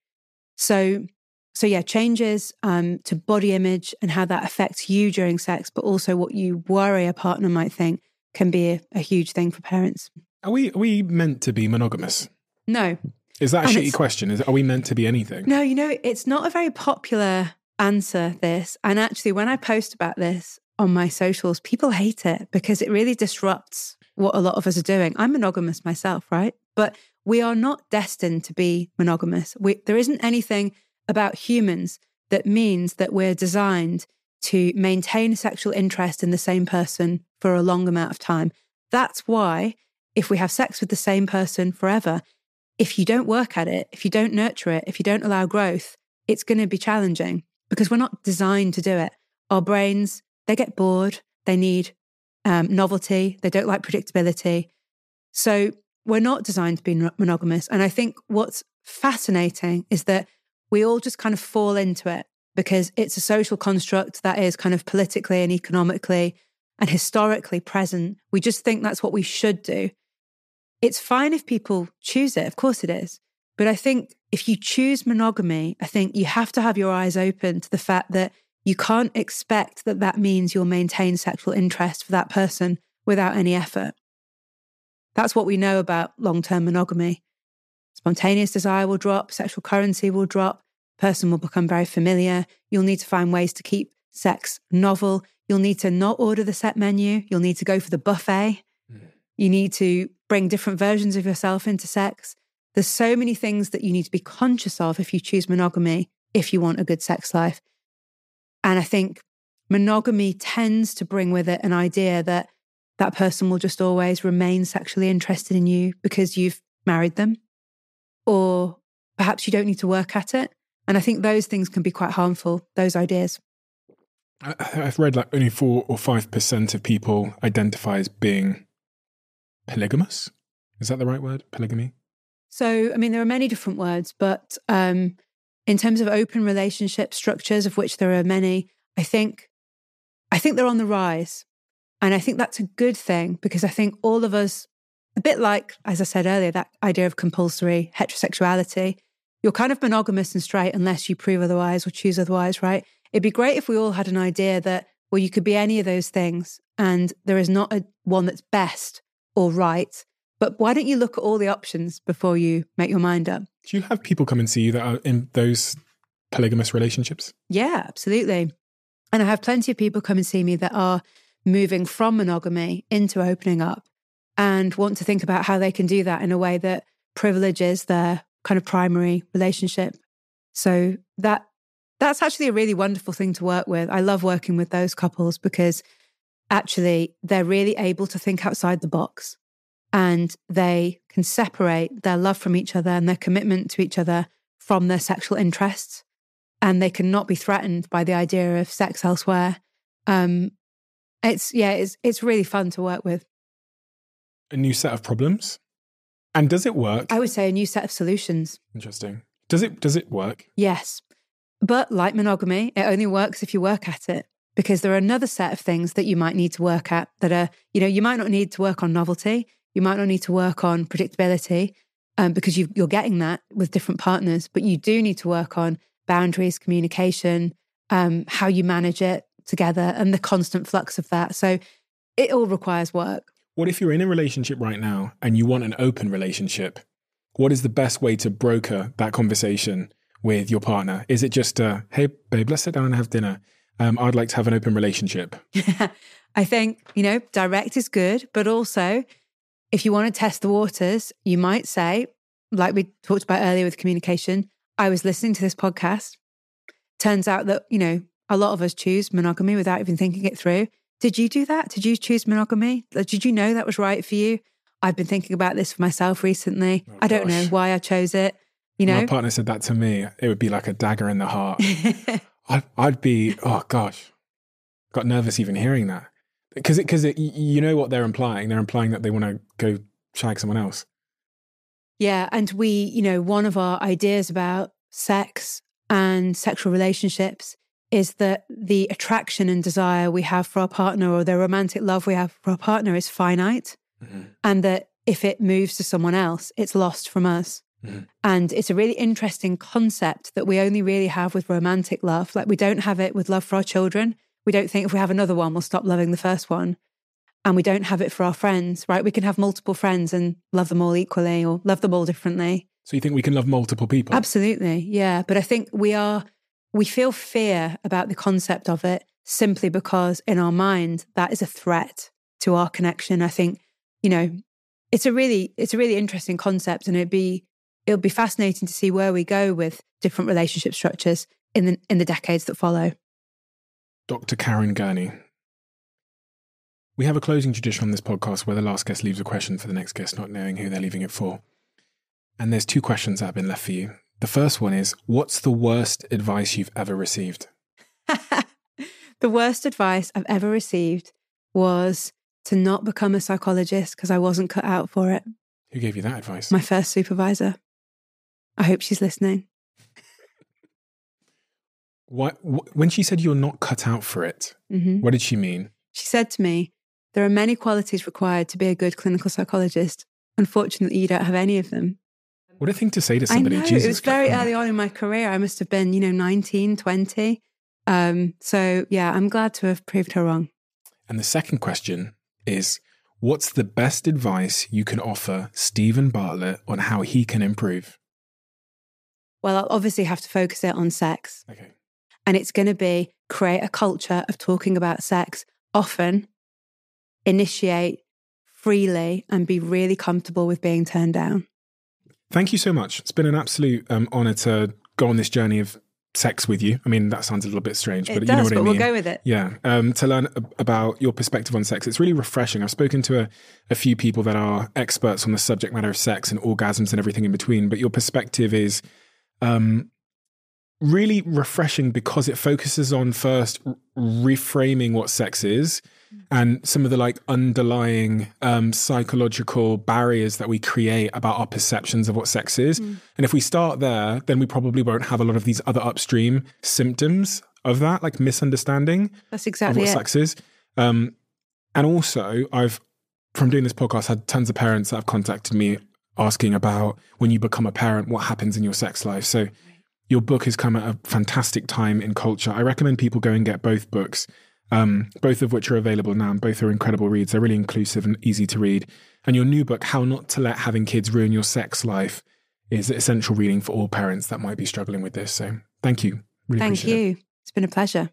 So yeah, changes to body image and how that affects you during sex, but also what you worry a partner might think can be a huge thing for parents. Are we meant to be monogamous? No. Is that a shitty question? Are we meant to be anything? No, you know, it's not a very popular answer, this. And actually, when I post about this on my socials, people hate it because it really disrupts what a lot of us are doing. I'm monogamous myself, right? But we are not destined to be monogamous. There isn't anything about humans that means that we're designed to maintain sexual interest in the same person for a long amount of time. That's why if we have sex with the same person forever, if you don't work at it, if you don't nurture it, if you don't allow growth, it's going to be challenging because we're not designed to do it. Our brains, they get bored. They need novelty. They don't like predictability. So we're not designed to be monogamous. And I think what's fascinating is that we all just kind of fall into it because it's a social construct that is kind of politically and economically and historically present. We just think that's what we should do. It's fine if people choose it. Of course it is. But I think if you choose monogamy, I think you have to have your eyes open to the fact that you can't expect that that means you'll maintain sexual interest for that person without any effort. That's what we know about long-term monogamy. Spontaneous desire will drop, sexual currency will drop, person will become very familiar. You'll need to find ways to keep sex novel. You'll need to not order the set menu. You'll need to go for the buffet. You need to bring different versions of yourself into sex. There's so many things that you need to be conscious of if you choose monogamy, if you want a good sex life. And I think monogamy tends to bring with it an idea that that person will just always remain sexually interested in you because you've married them. Or perhaps you don't need to work at it. And I think those things can be quite harmful, those ideas. I've read like only 4 or 5% of people identify as being polygamous. Is that the right word? Polygamy? So, I mean, there are many different words, but in terms of open relationship structures, of which there are many, I think they're on the rise. And I think that's a good thing because I think all of us, a bit like, as I said earlier, that idea of compulsory heterosexuality, you're kind of monogamous and straight unless you prove otherwise or choose otherwise, right? It'd be great if we all had an idea that, well, you could be any of those things and there is not one that's best or right. But why don't you look at all the options before you make your mind up? Do you have people come and see you that are in those polygamous relationships? Yeah, absolutely. And I have plenty of people come and see me that are moving from monogamy into opening up and want to think about how they can do that in a way that privileges their kind of primary relationship. So that's actually a really wonderful thing to work with. I love working with those couples because actually they're really able to think outside the box and they can separate their love from each other and their commitment to each other from their sexual interests. And they cannot be threatened by the idea of sex elsewhere. It's really fun to work with. A new set of problems? And does it work? I would say a new set of solutions. Interesting. Does it work? Yes. But like monogamy, it only works if you work at it, because there are another set of things that you might need to work at that are, you might not need to work on novelty. You might not need to work on predictability because you're getting that with different partners, but you do need to work on boundaries, communication, how you manage it together and the constant flux of that. So it all requires work. What if you're in a relationship right now and you want an open relationship? What is the best way to broker that conversation with your partner? Is it just, hey, babe, let's sit down and have dinner. I'd like to have an open relationship. Yeah, I think, direct is good, but also if you want to test the waters, you might say, like we talked about earlier with communication, I was listening to this podcast. Turns out that, a lot of us choose monogamy without even thinking it through. Did you do that? Did you choose monogamy? Did you know that was right for you? I've been thinking about this for myself recently. I don't know why I chose it. My partner said that to me. It would be like a dagger in the heart. I'd be, oh gosh, got nervous even hearing that. Because you know what they're implying. They're implying that they want to go shag someone else. Yeah. And we, one of our ideas about sex and sexual relationships is that the attraction and desire we have for our partner or the romantic love we have for our partner is finite. Mm-hmm. And that if it moves to someone else, it's lost from us. Mm-hmm. And it's a really interesting concept that we only really have with romantic love. Like we don't have it with love for our children. We don't think if we have another one, we'll stop loving the first one. And we don't have it for our friends, right? We can have multiple friends and love them all equally or love them all differently. So you think we can love multiple people? Absolutely, yeah. But I think we feel fear about the concept of it simply because in our mind, that is a threat to our connection. I think, it's a really interesting concept, and it'll be fascinating to see where we go with different relationship structures in the decades that follow. Dr. Karen Gurney. We have a closing tradition on this podcast where the last guest leaves a question for the next guest, not knowing who they're leaving it for. And there's 2 questions that have been left for you. The first one is, what's the worst advice you've ever received? The worst advice I've ever received was to not become a psychologist because I wasn't cut out for it. Who gave you that advice? My first supervisor. I hope she's listening. When she said you're not cut out for it, What did she mean? She said to me, there are many qualities required to be a good clinical psychologist. Unfortunately, you don't have any of them. What a thing to say to somebody. I know, Jesus, it was very early on in my career. I must have been, 19, 20. So yeah, I'm glad to have proved her wrong. And the second question is, what's the best advice you can offer Stephen Bartlett on how he can improve? Well, I'll obviously have to focus it on sex. Okay. And it's going to be create a culture of talking about sex often, initiate freely, and be really comfortable with being turned down. Thank you so much. It's been an absolute honor to go on this journey of sex with you. I mean, that sounds a little bit strange, but you know what I mean. We'll go with it. Yeah. To learn about your perspective on sex. It's really refreshing. I've spoken to a few people that are experts on the subject matter of sex and orgasms and everything in between, but your perspective is really refreshing because it focuses on first reframing what sex is and some of the underlying psychological barriers that we create about our perceptions of what sex is. And if we start there, then we probably won't have a lot of these other upstream symptoms of that, like misunderstanding. That's exactly of what sex is. And also, I've, from doing this podcast, had tons of parents that have contacted me asking about when you become a parent, what happens in your sex life. So your book has come at a fantastic time in culture. I recommend people go and get both books. Both of which are available now, and both are incredible reads. They're really inclusive and easy to read. And your new book, How Not to Let Having Kids Ruin Your Sex Life, is essential reading for all parents that might be struggling with this. So thank you. Really Thank you. It's been a pleasure.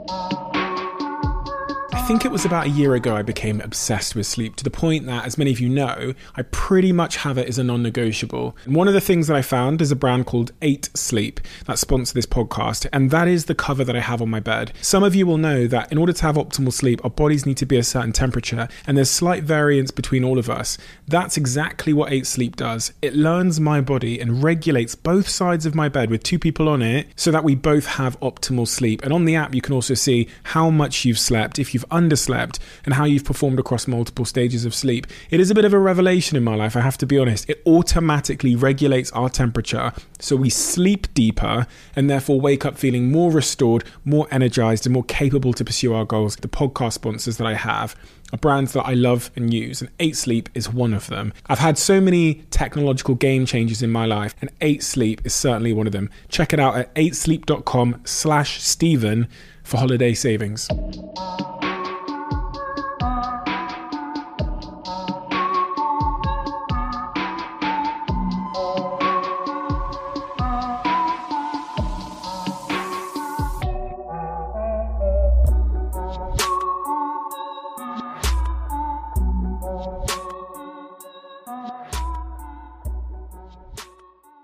I think it was about a year ago I became obsessed with sleep, to the point that, as many of you know, I pretty much have it as a non-negotiable. And one of the things that I found is a brand called 8 Sleep that sponsors this podcast, and that is the cover that I have on my bed. Some of you will know that in order to have optimal sleep, our bodies need to be a certain temperature, and there's slight variance between all of us. That's exactly what 8 Sleep does. It learns my body and regulates both sides of my bed with 2 people on it so that we both have optimal sleep. And on the app, you can also see how much you've slept, if you've underslept, and how you've performed across multiple stages of sleep. It is a bit of a revelation in my life, I have to be honest. It automatically regulates our temperature so we sleep deeper and therefore wake up feeling more restored, more energized, and more capable to pursue our goals. The podcast sponsors that I have are brands that I love and use, and 8 Sleep is one of them. I've had so many technological game changers in my life, and 8 Sleep is certainly one of them. Check it out at 8sleep.com/Stephen for holiday savings.